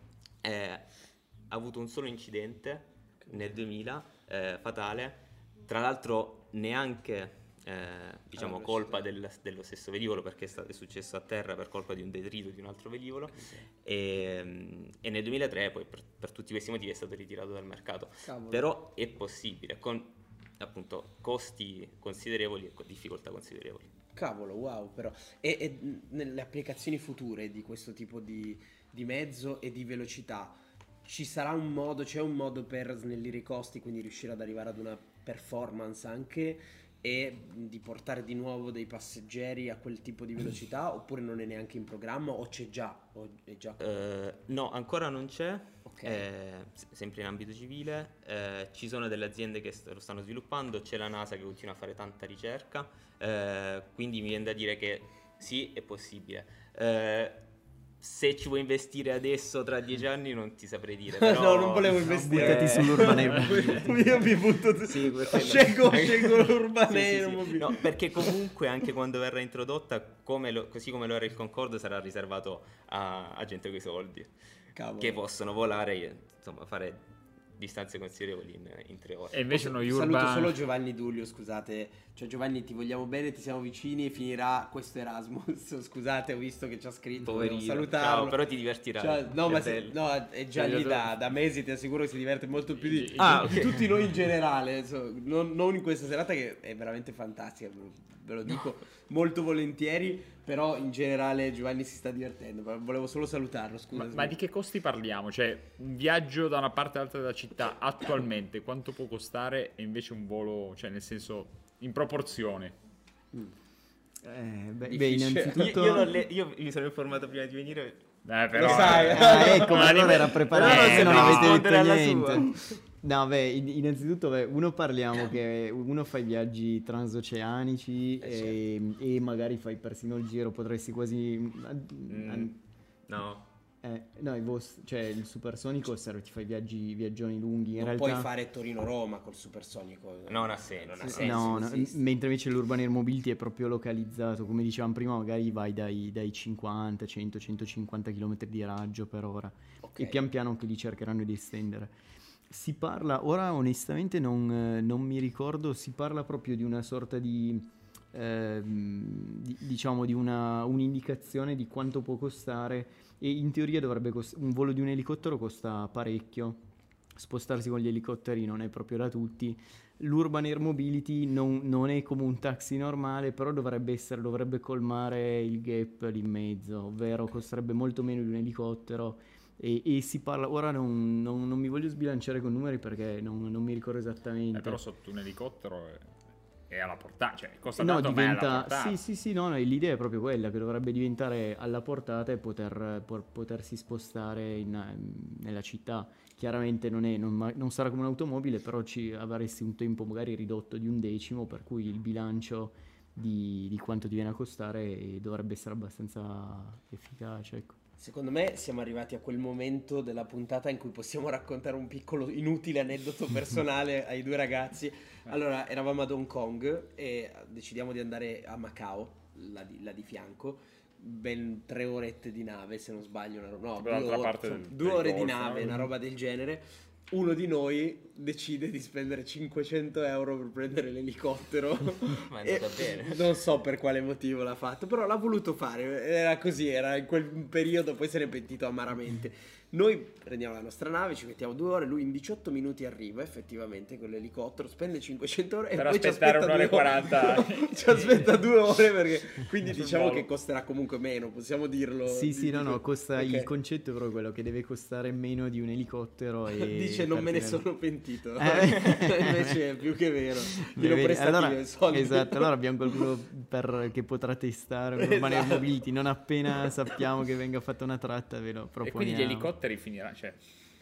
Ha avuto un solo incidente nel 2000, fatale, tra l'altro neanche colpa dello stesso velivolo, perché è successo a terra per colpa di un detrito di un altro velivolo, e nel 2003 poi per tutti questi motivi è stato ritirato dal mercato. Cavolo. Però è possibile, con appunto costi considerevoli e difficoltà considerevoli. Cavolo, wow, però. E nelle applicazioni future di questo tipo di mezzo e di velocità c'è un modo per snellire i costi, quindi riuscire ad arrivare ad una performance anche, e di portare di nuovo dei passeggeri a quel tipo di velocità, oppure non è neanche in programma, o c'è già? No, ancora non c'è. Okay. Sempre in ambito civile. Ci sono delle aziende che lo stanno sviluppando, c'è la NASA che continua a fare tanta ricerca, quindi mi viene da dire che sì, è possibile. Se ci vuoi investire adesso, tra 10 anni, non ti saprei dire. Però... No, non volevo investire. Buttati sull'Urban Air. Io mi butto. Scelgo l'Urban Air. No, perché comunque anche quando verrà introdotta, così come lo era il Concorde, sarà riservato a gente con i soldi. Cavolo. Che possono volare, insomma, fare distanze considerevoli in 3 ore. E invece noi Saluto solo Giovanni Dullio, scusate. Cioè Giovanni, ti vogliamo bene, ti siamo vicini e finirà questo Erasmus. Scusate, ho visto che ci ha scritto. Poverino. Salutarlo. Ciao, però ti divertirai. Cioè, è già lì da mesi, ti assicuro che si diverte molto più di tutti noi in generale. Non in questa serata che è veramente fantastica, ve lo dico molto volentieri. Però in generale Giovanni si sta divertendo. Volevo solo salutarlo, scusa. Ma di che costi parliamo? Cioè, un viaggio da una parte all'altra della città attualmente quanto può costare, e invece un volo, cioè nel senso in proporzione? Innanzitutto io mi sono informato prima di venire. Però lo sai. Ecco, ma allora era preparato, se non avete detto niente. Sua. No, innanzitutto, uno parliamo che uno fa i viaggi transoceanici e magari fai persino il giro, potresti quasi... No. No, cioè il supersonico ti fai viaggioni lunghi. In realtà puoi fare Torino-Roma col supersonico. Non ha senso. No, mentre invece l'Urban Air Mobility è proprio localizzato. Come dicevamo prima, magari vai dai 50, 100, 150 km di raggio per ora. Okay. E pian piano anche li cercheranno di estendere. Si parla, ora onestamente non mi ricordo, si parla proprio di una sorta di diciamo di un'indicazione di quanto può costare, e in teoria dovrebbe un volo di un elicottero costa parecchio, spostarsi con gli elicotteri non è proprio da tutti. L'Urban Air Mobility non è come un taxi normale, però dovrebbe colmare il gap lì in mezzo, ovvero costerebbe molto meno di un elicottero. E si parla, ora non mi voglio sbilanciare con numeri perché non mi ricordo esattamente. Però sotto un elicottero è alla portata, cioè costa no, tanto, ma è alla portata. Sì, no, l'idea è proprio quella, che dovrebbe diventare alla portata e potersi spostare nella città. Chiaramente non sarà come un'automobile, però avresti un tempo magari ridotto di 1/10, per cui il bilancio di quanto ti viene a costare dovrebbe essere abbastanza efficace, ecco. Secondo me siamo arrivati a quel momento della puntata in cui possiamo raccontare un piccolo inutile aneddoto personale ai due ragazzi. Allora, eravamo ad Hong Kong e decidiamo di andare a Macao, là di fianco. Ben 3 orette di nave, se non sbaglio, 2 ore di nave, una roba del genere. Uno di noi decide di spendere 500 euro per prendere l'elicottero. Ma è andata bene. Non so per quale motivo l'ha fatto, però l'ha voluto fare. Era così, era in quel periodo, poi se ne è pentito amaramente. Noi prendiamo la nostra nave, ci mettiamo 2 ore, lui in 18 minuti arriva effettivamente con l'elicottero, spende 500 euro e per poi aspettare ci aspetta 1 ora e 40. Ci aspetta 2 ore perché quindi diciamo che costerà comunque meno, possiamo dirlo. Sì, no, costa, okay. Il concetto è proprio quello che deve costare meno di un elicottero e dice non me ne sono pentito. Invece è più che vero. Glielo prestativo i soldi. Esatto, allora abbiamo qualcuno che potrà testare un Urban Air Mobility, non appena sappiamo che venga fatta una tratta ve lo proponiamo. E quindi gli elicotteri finiranno, cioè...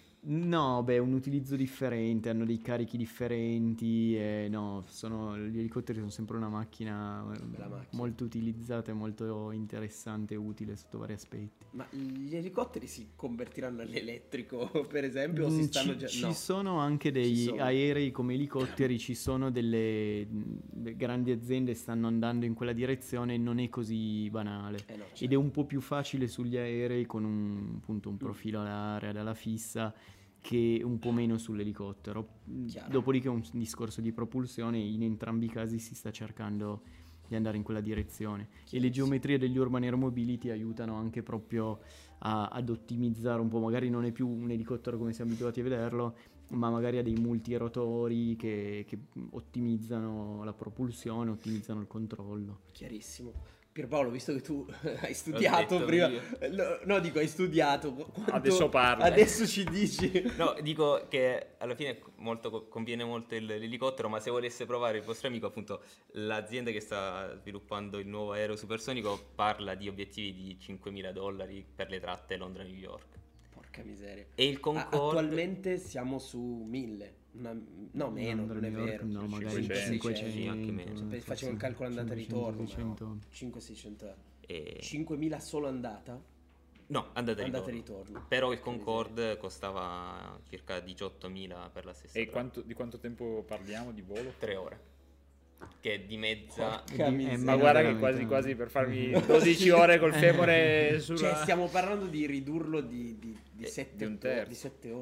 No, un utilizzo differente, hanno dei carichi differenti, no, gli elicotteri sono sempre una macchina molto utilizzata e molto interessante e utile sotto vari aspetti. Ma gli elicotteri si convertiranno all'elettrico, per esempio, o si stanno già... Ci sono anche degli aerei come elicotteri, ci sono delle grandi aziende stanno andando in quella direzione, non è così banale. No, certo. Ed è un po' più facile sugli aerei con un profilo all'area dalla fissa, che un po' meno sull'elicottero. Dopodiché un discorso di propulsione, in entrambi i casi si sta cercando di andare in quella direzione. E le geometrie degli Urban Air Mobility aiutano anche proprio ad ottimizzare un po', magari non è più un elicottero come siamo abituati a vederlo, ma magari ha dei multirotori che ottimizzano la propulsione, ottimizzano il controllo. Chiarissimo. Pierpaolo, visto che tu hai studiato prima, dico hai studiato, adesso parli. Adesso ci dici. No, dico che alla fine conviene molto l'elicottero, ma se volesse provare il vostro amico, appunto, l'azienda che sta sviluppando il nuovo aereo supersonico parla di obiettivi di $5.000 per le tratte Londra-New York. Porca miseria. E il Concorde attualmente siamo su 1.000. No, meno, non è vero. No, magari 500, anche meno. Facevo il calcolo andata e ritorno. 500-600 euro. 5.000 solo andata? No, andata e ritorno. Però il Concorde costava circa 18.000 per la stessa. E di quanto tempo parliamo di volo? 3 ore. Che è di mezza. Ma guarda che quasi per farmi 12 ore col femore sulla... Cioè stiamo parlando di ridurlo di 7 ore.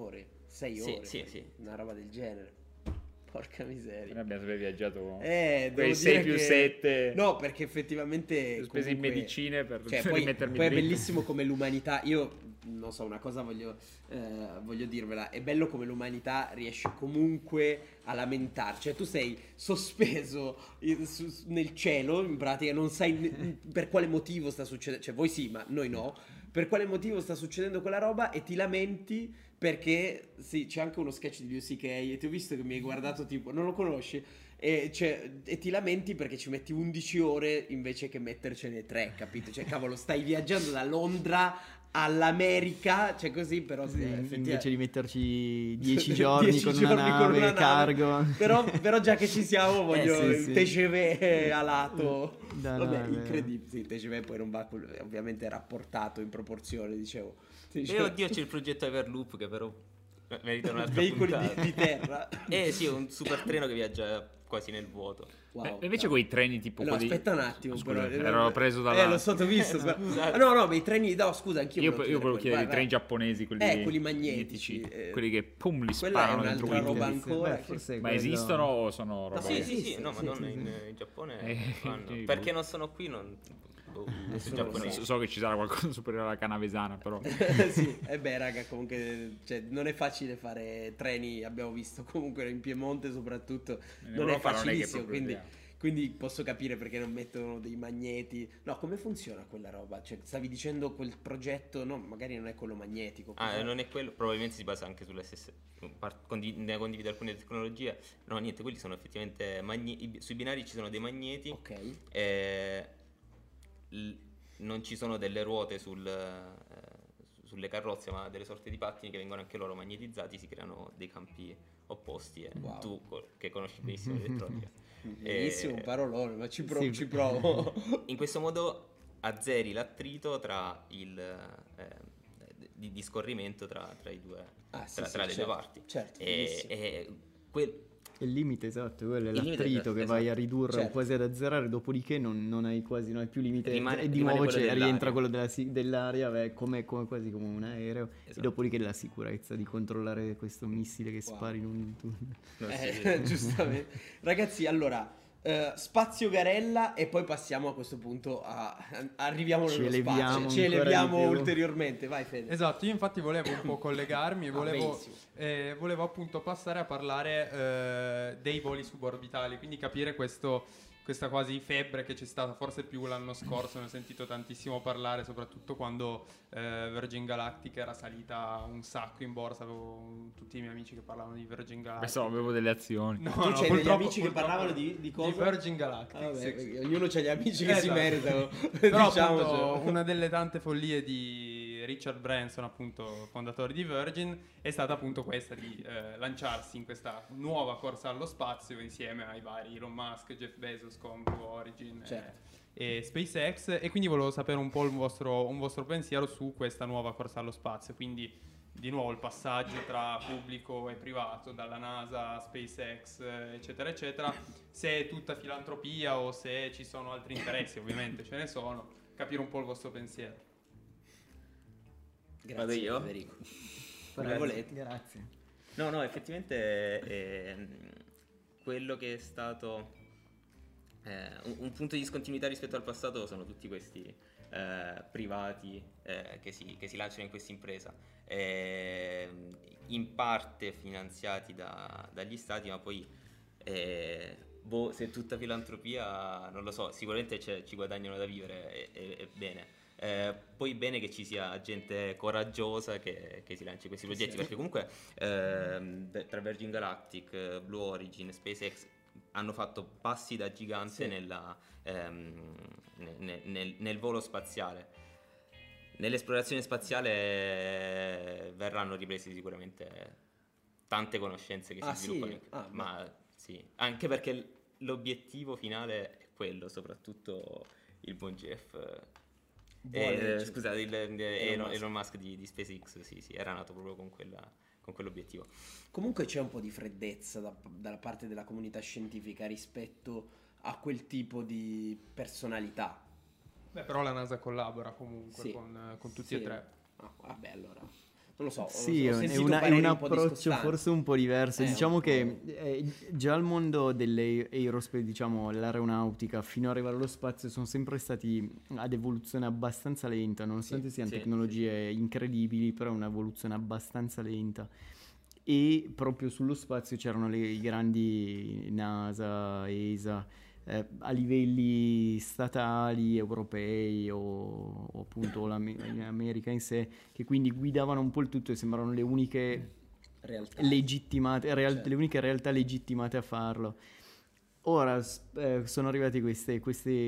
6 ore. Sì. Una roba del genere. Porca miseria. Noi abbiamo sempre viaggiato quei 6 più 7. No, perché effettivamente spese in medicine per rimettermi poi è dritto. bellissimo come l'umanità. Io non so, una cosa voglio dirvela. È bello come l'umanità riesce comunque a lamentarci. Cioè tu sei sospeso nel cielo, in pratica non sai per quale motivo sta succedendo. Cioè voi sì, ma noi no. Per quale motivo sta succedendo quella roba e ti lamenti perché sì, c'è anche uno sketch di Lucy Kay e ti ho visto che mi hai guardato tipo, non lo conosci? E ti lamenti perché ci metti 11 ore invece che mettercene 3, capito? Cioè cavolo, stai viaggiando da Londra all'America, cioè così, però sì, invece di metterci 10 giorni con una nave cargo. Però già che ci siamo voglio il sì. TGV a lato. Vabbè, nave. incredibile. Sì, il TGV poi non va ovviamente rapportato in proporzione, dicevo. E oddio, c'è il progetto Hyperloop che però merita un'altra veicoli puntata. di terra. Sì, un super treno che viaggia quasi nel vuoto. Wow, invece quei treni tipo no, quelli... aspetta un attimo. Scusa, però, ero preso dalla... lo so, t'ho visto. No, ma i treni... No, scusa, anch'io Io volevo chiedere i treni giapponesi, quelli magnetici. Quelli che pum li quella sparano è dentro un'altra roba Windows. ancora. Ma esistono o sono roba? Sì, no, madonna, in Giappone fanno. Perché non sono qui, non... So che ci sarà qualcosa superiore alla Canavesana, però. Sì, raga, comunque cioè, non è facile fare treni, abbiamo visto comunque in Piemonte soprattutto, non è facilissimo, quindi posso capire perché non mettono dei magneti. No, come funziona quella roba? Cioè, stavi dicendo quel progetto, no, magari non è quello magnetico. Non è quello, probabilmente si basa anche sulle stesse, ne condivide alcune tecnologie. No, niente, quelli sono effettivamente sui binari ci sono dei magneti. Ok. Non ci sono delle ruote sulle carrozze, ma delle sorte di pattini che vengono anche loro magnetizzati, si creano dei campi opposti e tu che conosci benissimo l'elettronica benissimo, un parolone, ma ci provo. In questo modo azzeri l'attrito tra di scorrimento tra i due tra le due parti, certo, il limite, esatto, quello è l'attrito che vai a ridurre quasi ad azzerare, dopodiché non hai più limite e di nuovo rientra quello dell'aria, come quasi come un aereo, e dopodiché la sicurezza di controllare questo missile che spari in un tunnel. Giustamente. Ragazzi, allora spazio Garella e poi passiamo a questo punto arriviamo nello spazio, ci eleviamo ulteriormente. Vai Fede. Esatto, io infatti volevo un po' collegarmi, volevo appunto passare a parlare dei voli suborbitali, quindi capire questa quasi febbre che c'è stata forse più l'anno scorso. Ne ho sentito tantissimo parlare, soprattutto quando Virgin Galactic era salita un sacco in borsa. Avevo tutti i miei amici che parlavano di Virgin Galactic. Avevo delle azioni. Tu c'hai degli amici che parlavano di cosa? Di Virgin Galactic. Vabbè, ognuno c'ha gli amici che si meritano. Però appunto una delle tante follie di Richard Branson, appunto fondatore di Virgin, è stata appunto questa di lanciarsi in questa nuova corsa allo spazio insieme ai vari Elon Musk, Jeff Bezos con Blue Origin e SpaceX, e quindi volevo sapere un po' un vostro pensiero su questa nuova corsa allo spazio, quindi di nuovo il passaggio tra pubblico e privato, dalla NASA a SpaceX eccetera eccetera, se è tutta filantropia o se ci sono altri interessi. Ovviamente ce ne sono, capire un po' il vostro pensiero. Vado io? Federico. Grazie. No, effettivamente quello che è stato un punto di discontinuità rispetto al passato sono tutti questi privati che si lanciano in questa impresa, in parte finanziati dagli stati, ma poi se è tutta filantropia non lo so, sicuramente ci guadagnano da vivere, è bene. Poi bene che ci sia gente coraggiosa che si lanci questi progetti, perché comunque tra Virgin Galactic, Blue Origin, SpaceX hanno fatto passi da gigante nel volo spaziale. Nell'esplorazione spaziale verranno riprese sicuramente tante conoscenze che si sviluppano, ma sì, anche perché l'obiettivo finale è quello, soprattutto il buon Jeff. Scusate, Elon Musk di SpaceX, sì, era nato proprio con quell'obiettivo. Comunque c'è un po' di freddezza dalla parte della comunità scientifica rispetto a quel tipo di personalità. Beh, però la NASA collabora comunque con tutti e tre. Vabbè, allora Non lo so. Sì, ho è sentito un pareri un po' approccio discostanti. forse un po' diverso. Diciamo un po'. che già il mondo dell'aerospace, diciamo l'aeronautica, fino ad arrivare allo spazio sono sempre stati ad evoluzione abbastanza lenta, nonostante siano tecnologie incredibili, però è un'evoluzione abbastanza lenta. E proprio sullo spazio c'erano i grandi NASA, ESA, a livelli statali, europei o appunto l'America in sé, che quindi guidavano un po' il tutto e sembravano le uniche legittimate, le uniche realtà legittimate a farlo. Ora sono arrivati questi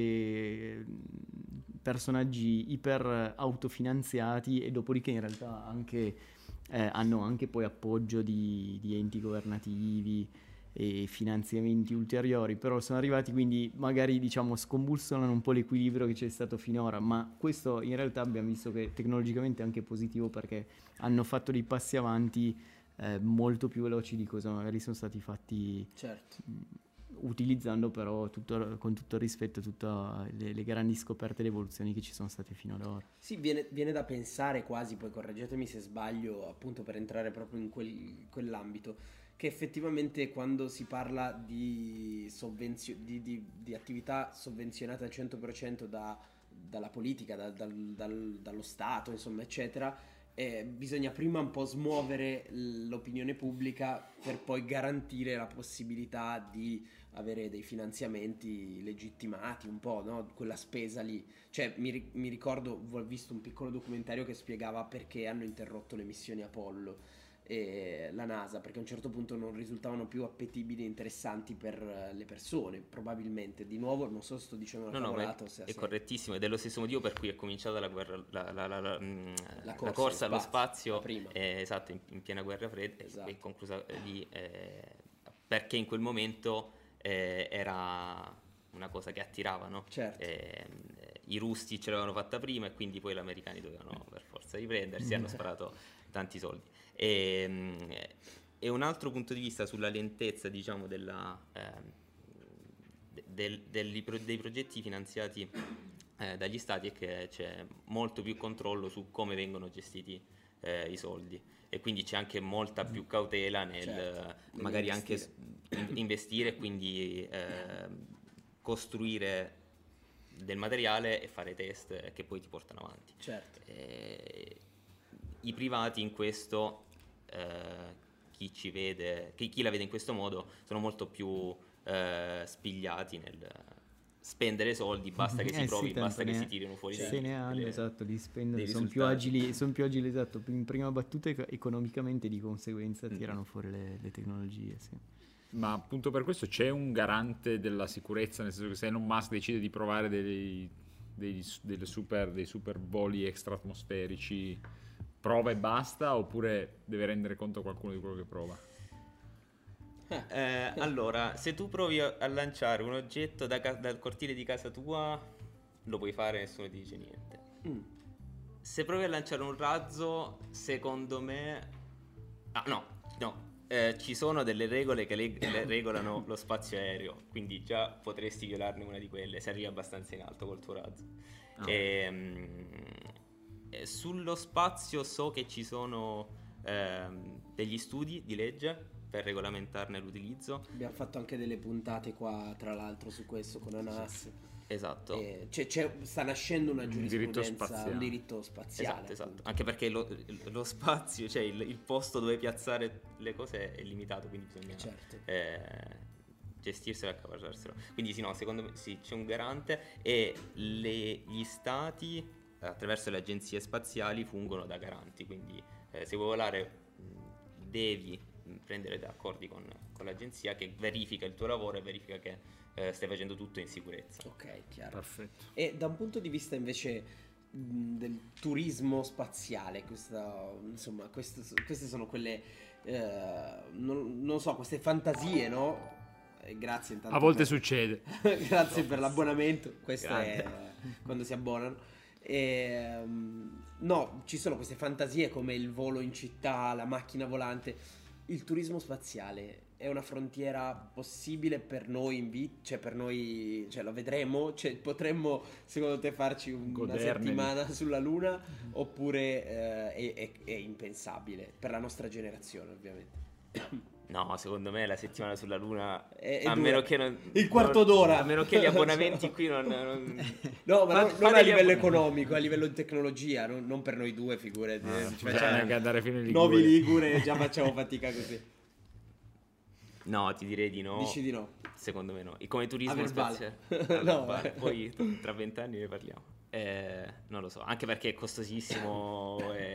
personaggi iper autofinanziati e dopodiché in realtà anche hanno anche poi appoggio di enti governativi e finanziamenti ulteriori, però sono arrivati, quindi magari diciamo scombussolano un po' l'equilibrio che c'è stato finora, ma questo in realtà abbiamo visto che tecnologicamente è anche positivo, perché hanno fatto dei passi avanti molto più veloci di cosa magari sono stati fatti, utilizzando però con tutto il rispetto tutte le grandi scoperte e le evoluzioni che ci sono state fino ad ora. Sì, viene da pensare quasi, poi correggetemi se sbaglio, appunto per entrare proprio in quell'ambito, che effettivamente quando si parla di attività sovvenzionate al 100% dalla politica, dallo Stato, insomma, eccetera, bisogna prima un po' smuovere l'opinione pubblica per poi garantire la possibilità di avere dei finanziamenti legittimati, un po', no? Quella spesa lì. Cioè, mi ricordo, ho visto un piccolo documentario che spiegava perché hanno interrotto le missioni Apollo e la NASA, perché a un certo punto non risultavano più appetibili e interessanti per le persone, probabilmente. Di nuovo, non so se sto dicendo una cavolata o se è correttissimo, ed è lo stesso motivo per cui è cominciata la guerra, la corsa allo spazio, esatto, in piena guerra fredda, e conclusa lì, perché in quel momento era una cosa che attirava, no? Certo. I russi ce l'avevano fatta prima e quindi poi gli americani dovevano per forza riprendersi, hanno sparato tanti soldi. E un altro punto di vista sulla lentezza, diciamo, dei progetti finanziati dagli stati, è che c'è molto più controllo su come vengono gestiti i soldi, e quindi c'è anche molta più cautela nel magari anche investire e quindi costruire del materiale e fare test che poi ti portano avanti. Certo. I privati in questo, chi la vede in questo modo, sono molto più spigliati nel spendere soldi, basta che si provi, basta che si tirino fuori se ne hanno, esatto, di spendere, sono più agili, esatto, in prima battuta economicamente, di conseguenza tirano fuori le tecnologie, sì. Ma appunto per questo c'è un garante della sicurezza, nel senso che se Elon Musk decide di provare dei super voli extraatmosferici, prova e basta, oppure deve rendere conto a qualcuno di quello che prova? Allora, se tu provi a lanciare un oggetto dal cortile di casa tua, lo puoi fare, nessuno ti dice niente. Se provi a lanciare un razzo, secondo me ci sono delle regole che regolano lo spazio aereo, quindi già potresti violarne una di quelle se arrivi abbastanza in alto col tuo razzo. Sullo spazio so che ci sono degli studi di legge per regolamentarne l'utilizzo. Abbiamo fatto anche delle puntate qua, tra l'altro, su questo con ANAS. Esatto. Sta nascendo una giurisprudenza, un diritto spaziale. Esatto. Anche perché lo spazio, cioè il posto dove piazzare le cose è limitato, quindi bisogna gestirselo e accapararselo. Quindi sì, no, secondo me sì, c'è un garante, e gli stati attraverso le agenzie spaziali fungono da garanti, quindi se vuoi volare devi prendere degli accordi con l'agenzia che verifica il tuo lavoro e verifica che stai facendo tutto in sicurezza. Ok, chiaro. Perfetto. E da un punto di vista invece del turismo spaziale, insomma, queste sono quelle non so, queste fantasie, no? Grazie intanto. A volte succede. Grazie per l'abbonamento. Questo è quando si abbonano. No, ci sono queste fantasie come il volo in città, la macchina volante. Il turismo spaziale è una frontiera possibile per noi cioè per noi, cioè lo vedremo, cioè potremmo secondo te farci una settimana sulla Luna, oppure è impensabile per la nostra generazione ovviamente? No, secondo me la settimana sulla Luna è meno che non, il quarto d'ora, a meno che gli abbonamenti qui non no, ma non a livello economico, a livello di tecnologia, non per noi due, figurati, neanche andare fino in Ligure. Novi Ligure, già facciamo fatica così. No, ti direi di no. Dici di no? Secondo me no. Come turismo spaziale. No, poi tra 20 anni ne parliamo. Non lo so, anche perché è costosissimo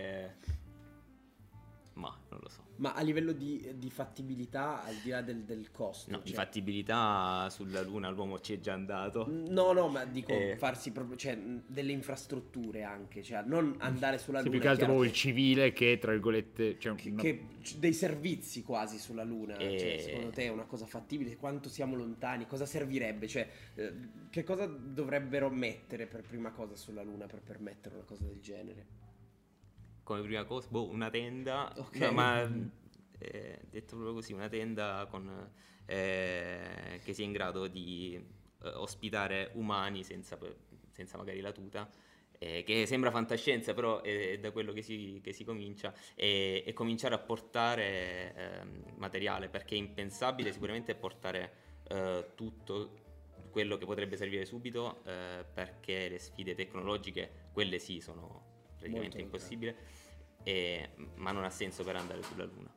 ma non lo so. Ma a livello di fattibilità, al di là del costo? No, di fattibilità sulla Luna l'uomo ci è già andato. No, ma dico farsi proprio, cioè, delle infrastrutture anche, cioè non andare sulla Luna. Più che altro il civile che, tra virgolette, cioè che dei servizi quasi sulla Luna. Cioè, secondo te è una cosa fattibile? Quanto siamo lontani? Cosa servirebbe? Cioè, che cosa dovrebbero mettere per prima cosa sulla Luna per permettere una cosa del genere? Come prima cosa, una tenda, okay. No, ma detto proprio così, una tenda che sia in grado di ospitare umani senza magari la tuta, che sembra fantascienza, però è da quello che si comincia, e cominciare a portare materiale, perché è impensabile sicuramente portare tutto quello che potrebbe servire subito, perché le sfide tecnologiche, quelle sì, sono praticamente impossibile, ma non ha senso per andare sulla Luna.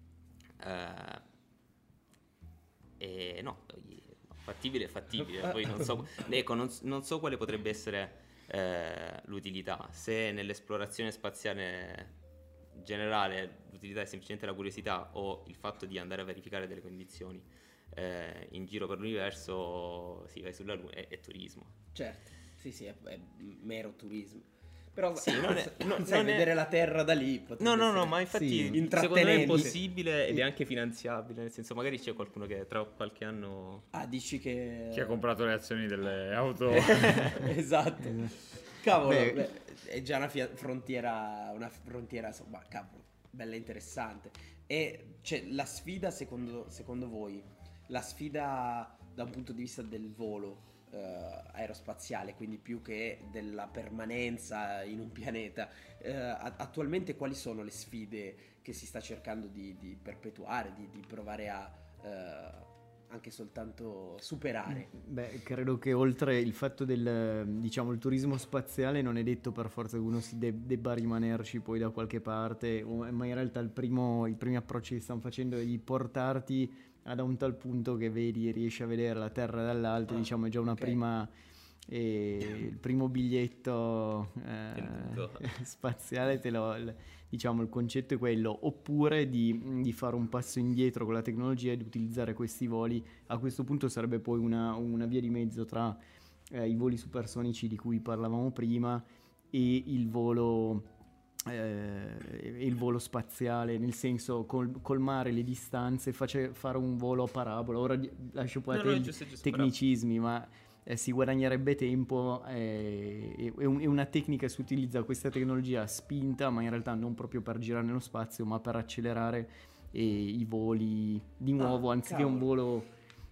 No, fattibile è fattibile. Poi non so, ecco, non so quale potrebbe essere l'utilità. Se nell'esplorazione spaziale generale l'utilità è semplicemente la curiosità, o il fatto di andare a verificare delle condizioni in giro per l'universo, sì, vai sulla Luna, è turismo. Certo, sì, è mero turismo. Però sì, vedere la Terra da lì no, ma infatti secondo me è impossibile ed è anche finanziabile, nel senso, magari c'è qualcuno che tra qualche anno dici che chi ha comprato le azioni delle auto esatto. Cavolo, è già una frontiera insomma, cavolo, bella interessante. E cioè, la sfida secondo voi, la sfida da un punto di vista del volo aerospaziale, quindi più che della permanenza in un pianeta, attualmente quali sono le sfide che si sta cercando di perpetuare, di provare a anche soltanto superare? Beh, credo che oltre il fatto del, diciamo, il turismo spaziale, non è detto per forza che uno si debba rimanerci poi da qualche parte, ma in realtà i primi approcci che stanno facendo è di portarti ad un tal punto che riesci a vedere la Terra dall'alto, diciamo, è già una prima, il primo biglietto spaziale, diciamo, il concetto è quello. Oppure di fare un passo indietro con la tecnologia e di utilizzare questi voli. A questo punto sarebbe poi una via di mezzo tra i voli supersonici di cui parlavamo prima e il volo spaziale, nel senso colmare le distanze, fare un volo a parabola. Ora lascio poi a te i tecnicismi, ma si guadagnerebbe tempo, è una tecnica, si utilizza questa tecnologia spinta, ma in realtà non proprio per girare nello spazio, ma per accelerare i voli di nuovo. Anziché un volo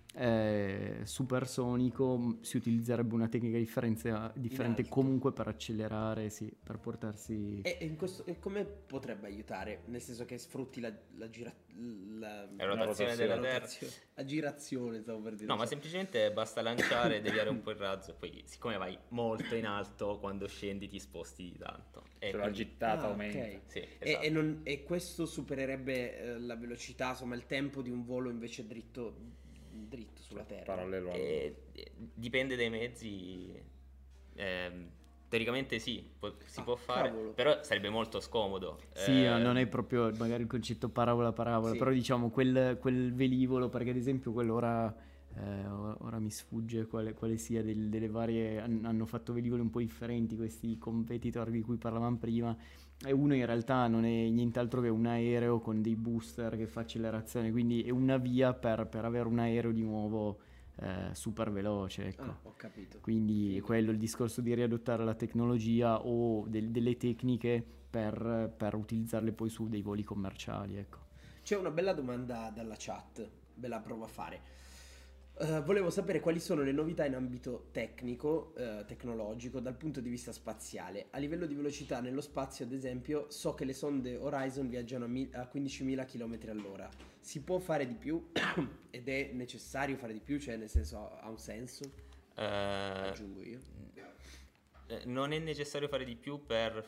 supersonico, si utilizzerebbe una tecnica differente comunque per accelerare, sì, per portarsi. E come potrebbe aiutare? Nel senso che sfrutti la rotazione della Terra. La girazione, stavo per dire. No, ma semplicemente basta lanciare, deviare un po' il razzo, e poi, siccome vai molto in alto, quando scendi ti sposti di tanto. Cioè la gittata aumenta. Okay. Sì, esatto. E questo supererebbe la velocità, insomma, il tempo di un volo invece dritto sulla Terra. Parallelo dipende dai mezzi. Teoricamente sì, si può fare, però sarebbe molto scomodo. Sì, non è proprio magari il concetto parabola, sì. Però diciamo quel velivolo, perché ad esempio quello ora mi sfugge quale sia delle varie, hanno fatto velivoli un po' differenti, questi competitor di cui parlavamo prima, e uno in realtà non è nient'altro che un aereo con dei booster che fa accelerazione, quindi è una via per avere un aereo di nuovo super veloce, ecco. Ho capito. Quindi quello il discorso di riadottare la tecnologia o delle tecniche per utilizzarle poi su dei voli commerciali, ecco. C'è una bella domanda dalla chat ve la provo a fare. Volevo sapere quali sono le novità in ambito tecnico, tecnologico, dal punto di vista spaziale. A livello di velocità nello spazio, ad esempio, so che le sonde Horizon viaggiano a 15.000 km all'ora. Si può fare di più? Ed è necessario fare di più? Cioè, nel senso, ha un senso? Aggiungo io. Non è necessario fare di più per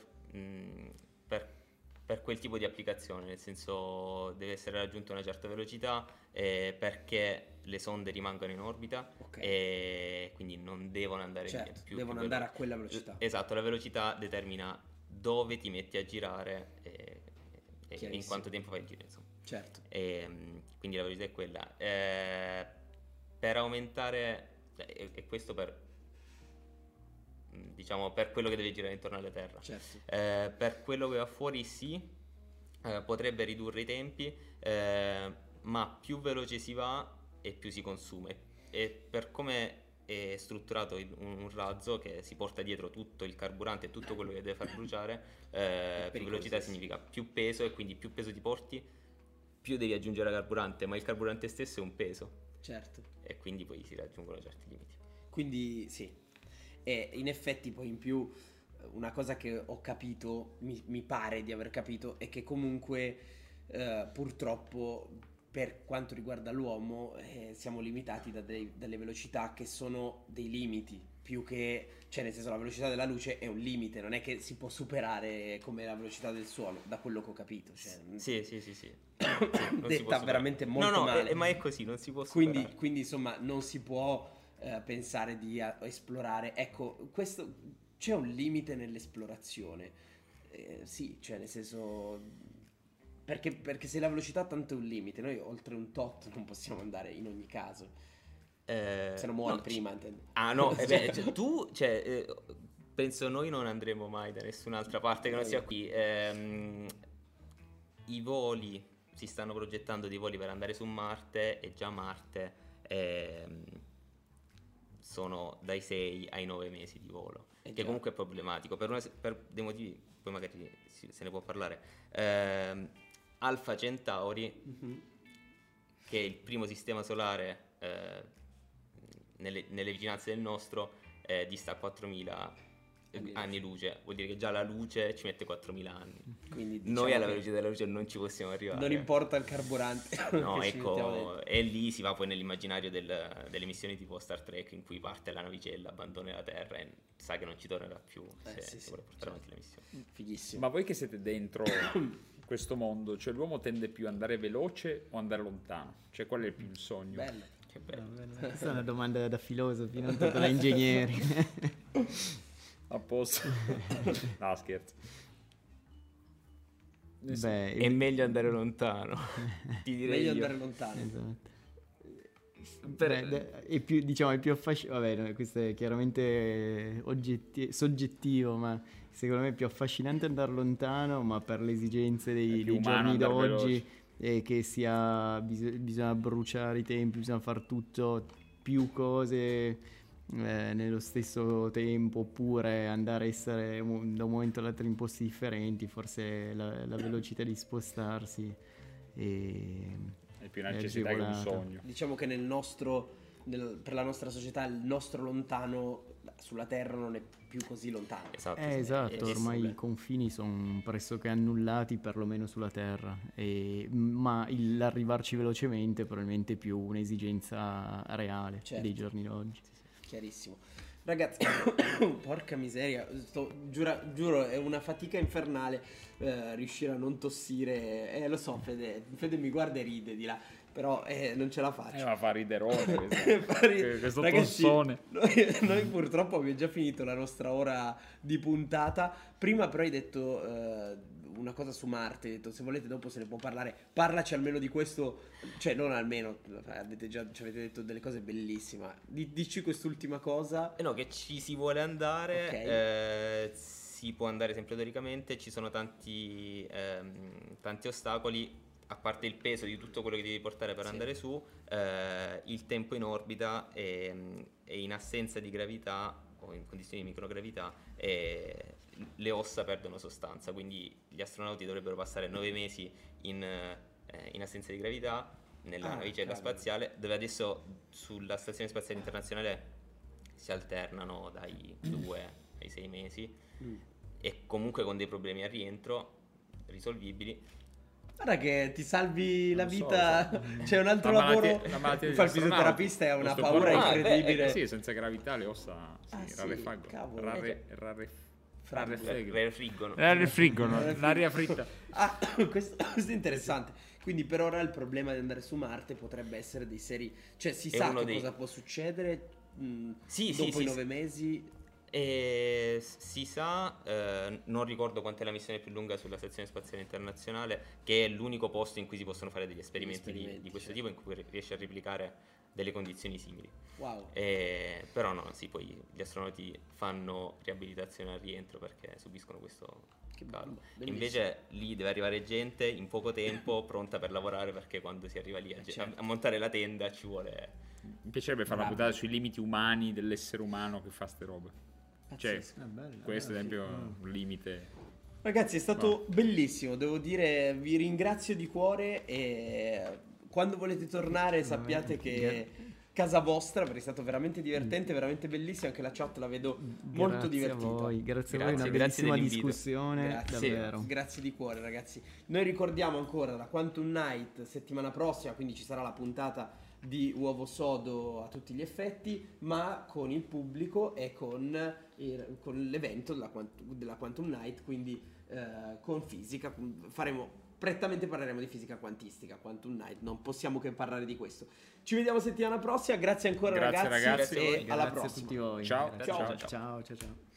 quel tipo di applicazione, nel senso deve essere raggiunta una certa velocità perché le sonde rimangono in orbita e quindi non devono andare più devono andare a quella velocità. Esatto, la velocità determina dove ti metti a girare e in quanto tempo fai il giro, insomma. Certo. Quindi la velocità è quella. Per aumentare, e questo per quello che deve girare intorno alla Terra. Certo. Per quello che va fuori potrebbe ridurre i tempi, ma più veloce si va e più si consuma. E per come è strutturato un razzo che si porta dietro tutto il carburante e tutto quello che deve far bruciare, più velocità significa più peso, e quindi più peso ti porti, più devi aggiungere carburante, ma il carburante stesso è un peso. Certo. E quindi poi si raggiungono certi limiti. Quindi sì. E in effetti poi in più una cosa che ho capito, mi pare di aver capito, è che comunque purtroppo per quanto riguarda l'uomo siamo limitati dalle velocità che sono dei limiti, più che, cioè nel senso, la velocità della luce è un limite, non è che si può superare come la velocità del suono, da quello che ho capito. Cioè, sì. Detta veramente molto male. Ma è così, non si può superare. Quindi insomma non si può pensare di esplorare. Ecco, questo, c'è un limite nell'esplorazione. Sì, cioè nel senso, perché se la velocità tanto è un limite, noi oltre un tot non possiamo andare in ogni caso. Se non muori prima, intendo. Penso noi non andremo mai da nessun'altra parte che non sia qui. I voli, si stanno progettando dei voli per andare su Marte, e già Marte sono dai 6 ai 9 mesi di volo, che comunque è problematico per dei motivi, poi magari se ne può parlare. Alpha Centauri, che è il primo sistema solare nelle vicinanze del nostro, dista 4.000 anni luce, vuol dire che già la luce ci mette 4.000 anni. Quindi noi alla velocità della luce non ci possiamo arrivare. Non importa il carburante. No, ecco, e lì si va poi nell'immaginario delle missioni tipo Star Trek, in cui parte la navicella, abbandona la Terra e sa che non ci tornerà più se vuole portare avanti la missione. Fighissimo. Ma voi che siete dentro questo mondo, cioè l'uomo tende più ad andare veloce o andare lontano? Cioè qual è più il sogno? Bello. Che bello. Questa è una domanda da filosofi, non tanto da ingegneri. A posto. No, scherzo. È meglio andare lontano. Ti direi meglio andare lontano. Esatto. È più, diciamo, è più affascinante. Vabbè, questo è chiaramente soggettivo, ma secondo me è più affascinante andare lontano, ma per le esigenze dei giorni d'oggi, che bisogna bruciare i tempi, bisogna fare tutto, più cose nello stesso tempo, oppure andare a essere da un momento all'altro in posti differenti. Forse la velocità di spostarsi è più una necessità che un sogno. Diciamo che per la nostra società il nostro lontano sulla Terra non è più così lontano. Esatto, ormai i confini sono pressoché annullati, perlomeno sulla Terra, ma l'arrivarci velocemente probabilmente è più un'esigenza reale dei giorni d'oggi. Chiarissimo. Ragazzi, porca miseria, giuro, è una fatica infernale riuscire a non tossire. Lo so, Fede mi guarda e ride di là, però non ce la faccio. Ma fa riderone questo ragazzi, tossone. Noi purtroppo abbiamo già finito la nostra ora di puntata. Prima però hai detto una cosa su Marte, hai detto se volete dopo se ne può parlare, parlaci almeno di questo, cioè non almeno, ci avete detto delle cose bellissime, dici quest'ultima cosa. No, che ci si vuole andare, si può andare sempre teoricamente, ci sono tanti ostacoli, a parte il peso di tutto quello che devi portare per andare su, il tempo in orbita e in assenza di gravità o in condizioni di microgravità le ossa perdono sostanza, quindi gli astronauti dovrebbero passare 9 mesi in assenza di gravità, nella navicella spaziale, dove adesso sulla Stazione Spaziale Internazionale si alternano dai 2 ai 6 mesi e comunque con dei problemi al rientro risolvibili. Guarda che ti salvi la vita, c'è un altro lavoro, fare il fisioterapista è una paura incredibile. Sì, senza gravità le ossa raffreggono l'aria fritta. Questo è interessante. Quindi per ora il problema di andare su Marte potrebbe essere dei seri, cioè si sa cosa può succedere dopo i 9 mesi. Si sa, non ricordo quant'è la missione più lunga sulla Stazione Spaziale Internazionale, che è l'unico posto in cui si possono fare degli esperimenti di questo tipo, in cui riesce a replicare delle condizioni simili. Wow. Però no, sì, poi gli astronauti fanno riabilitazione al rientro perché subiscono questo calo. Invece lì deve arrivare gente in poco tempo pronta per lavorare, perché quando si arriva lì a montare la tenda ci vuole... Mi piacerebbe fare una puntata sui limiti umani dell'essere umano che fa ste robe. Cioè, questo ad esempio è un limite. Ragazzi, è stato bellissimo, devo dire, vi ringrazio di cuore e quando volete tornare sappiate che casa vostra, perché è stato veramente divertente, veramente bellissimo, anche la chat la vedo molto divertita. Grazie a voi, una bellissima discussione, davvero. Grazie di cuore, ragazzi. Noi ricordiamo ancora la Quantum Night settimana prossima, quindi ci sarà la puntata di Uovo Sodo a tutti gli effetti, ma con il pubblico e con l'evento della Quantum Night, quindi con fisica prettamente parleremo di fisica quantistica, Quantum Night, non possiamo che parlare di questo. Ci vediamo settimana prossima, grazie ancora ragazzi e alla prossima. Grazie a tutti voi. Ciao. Ciao.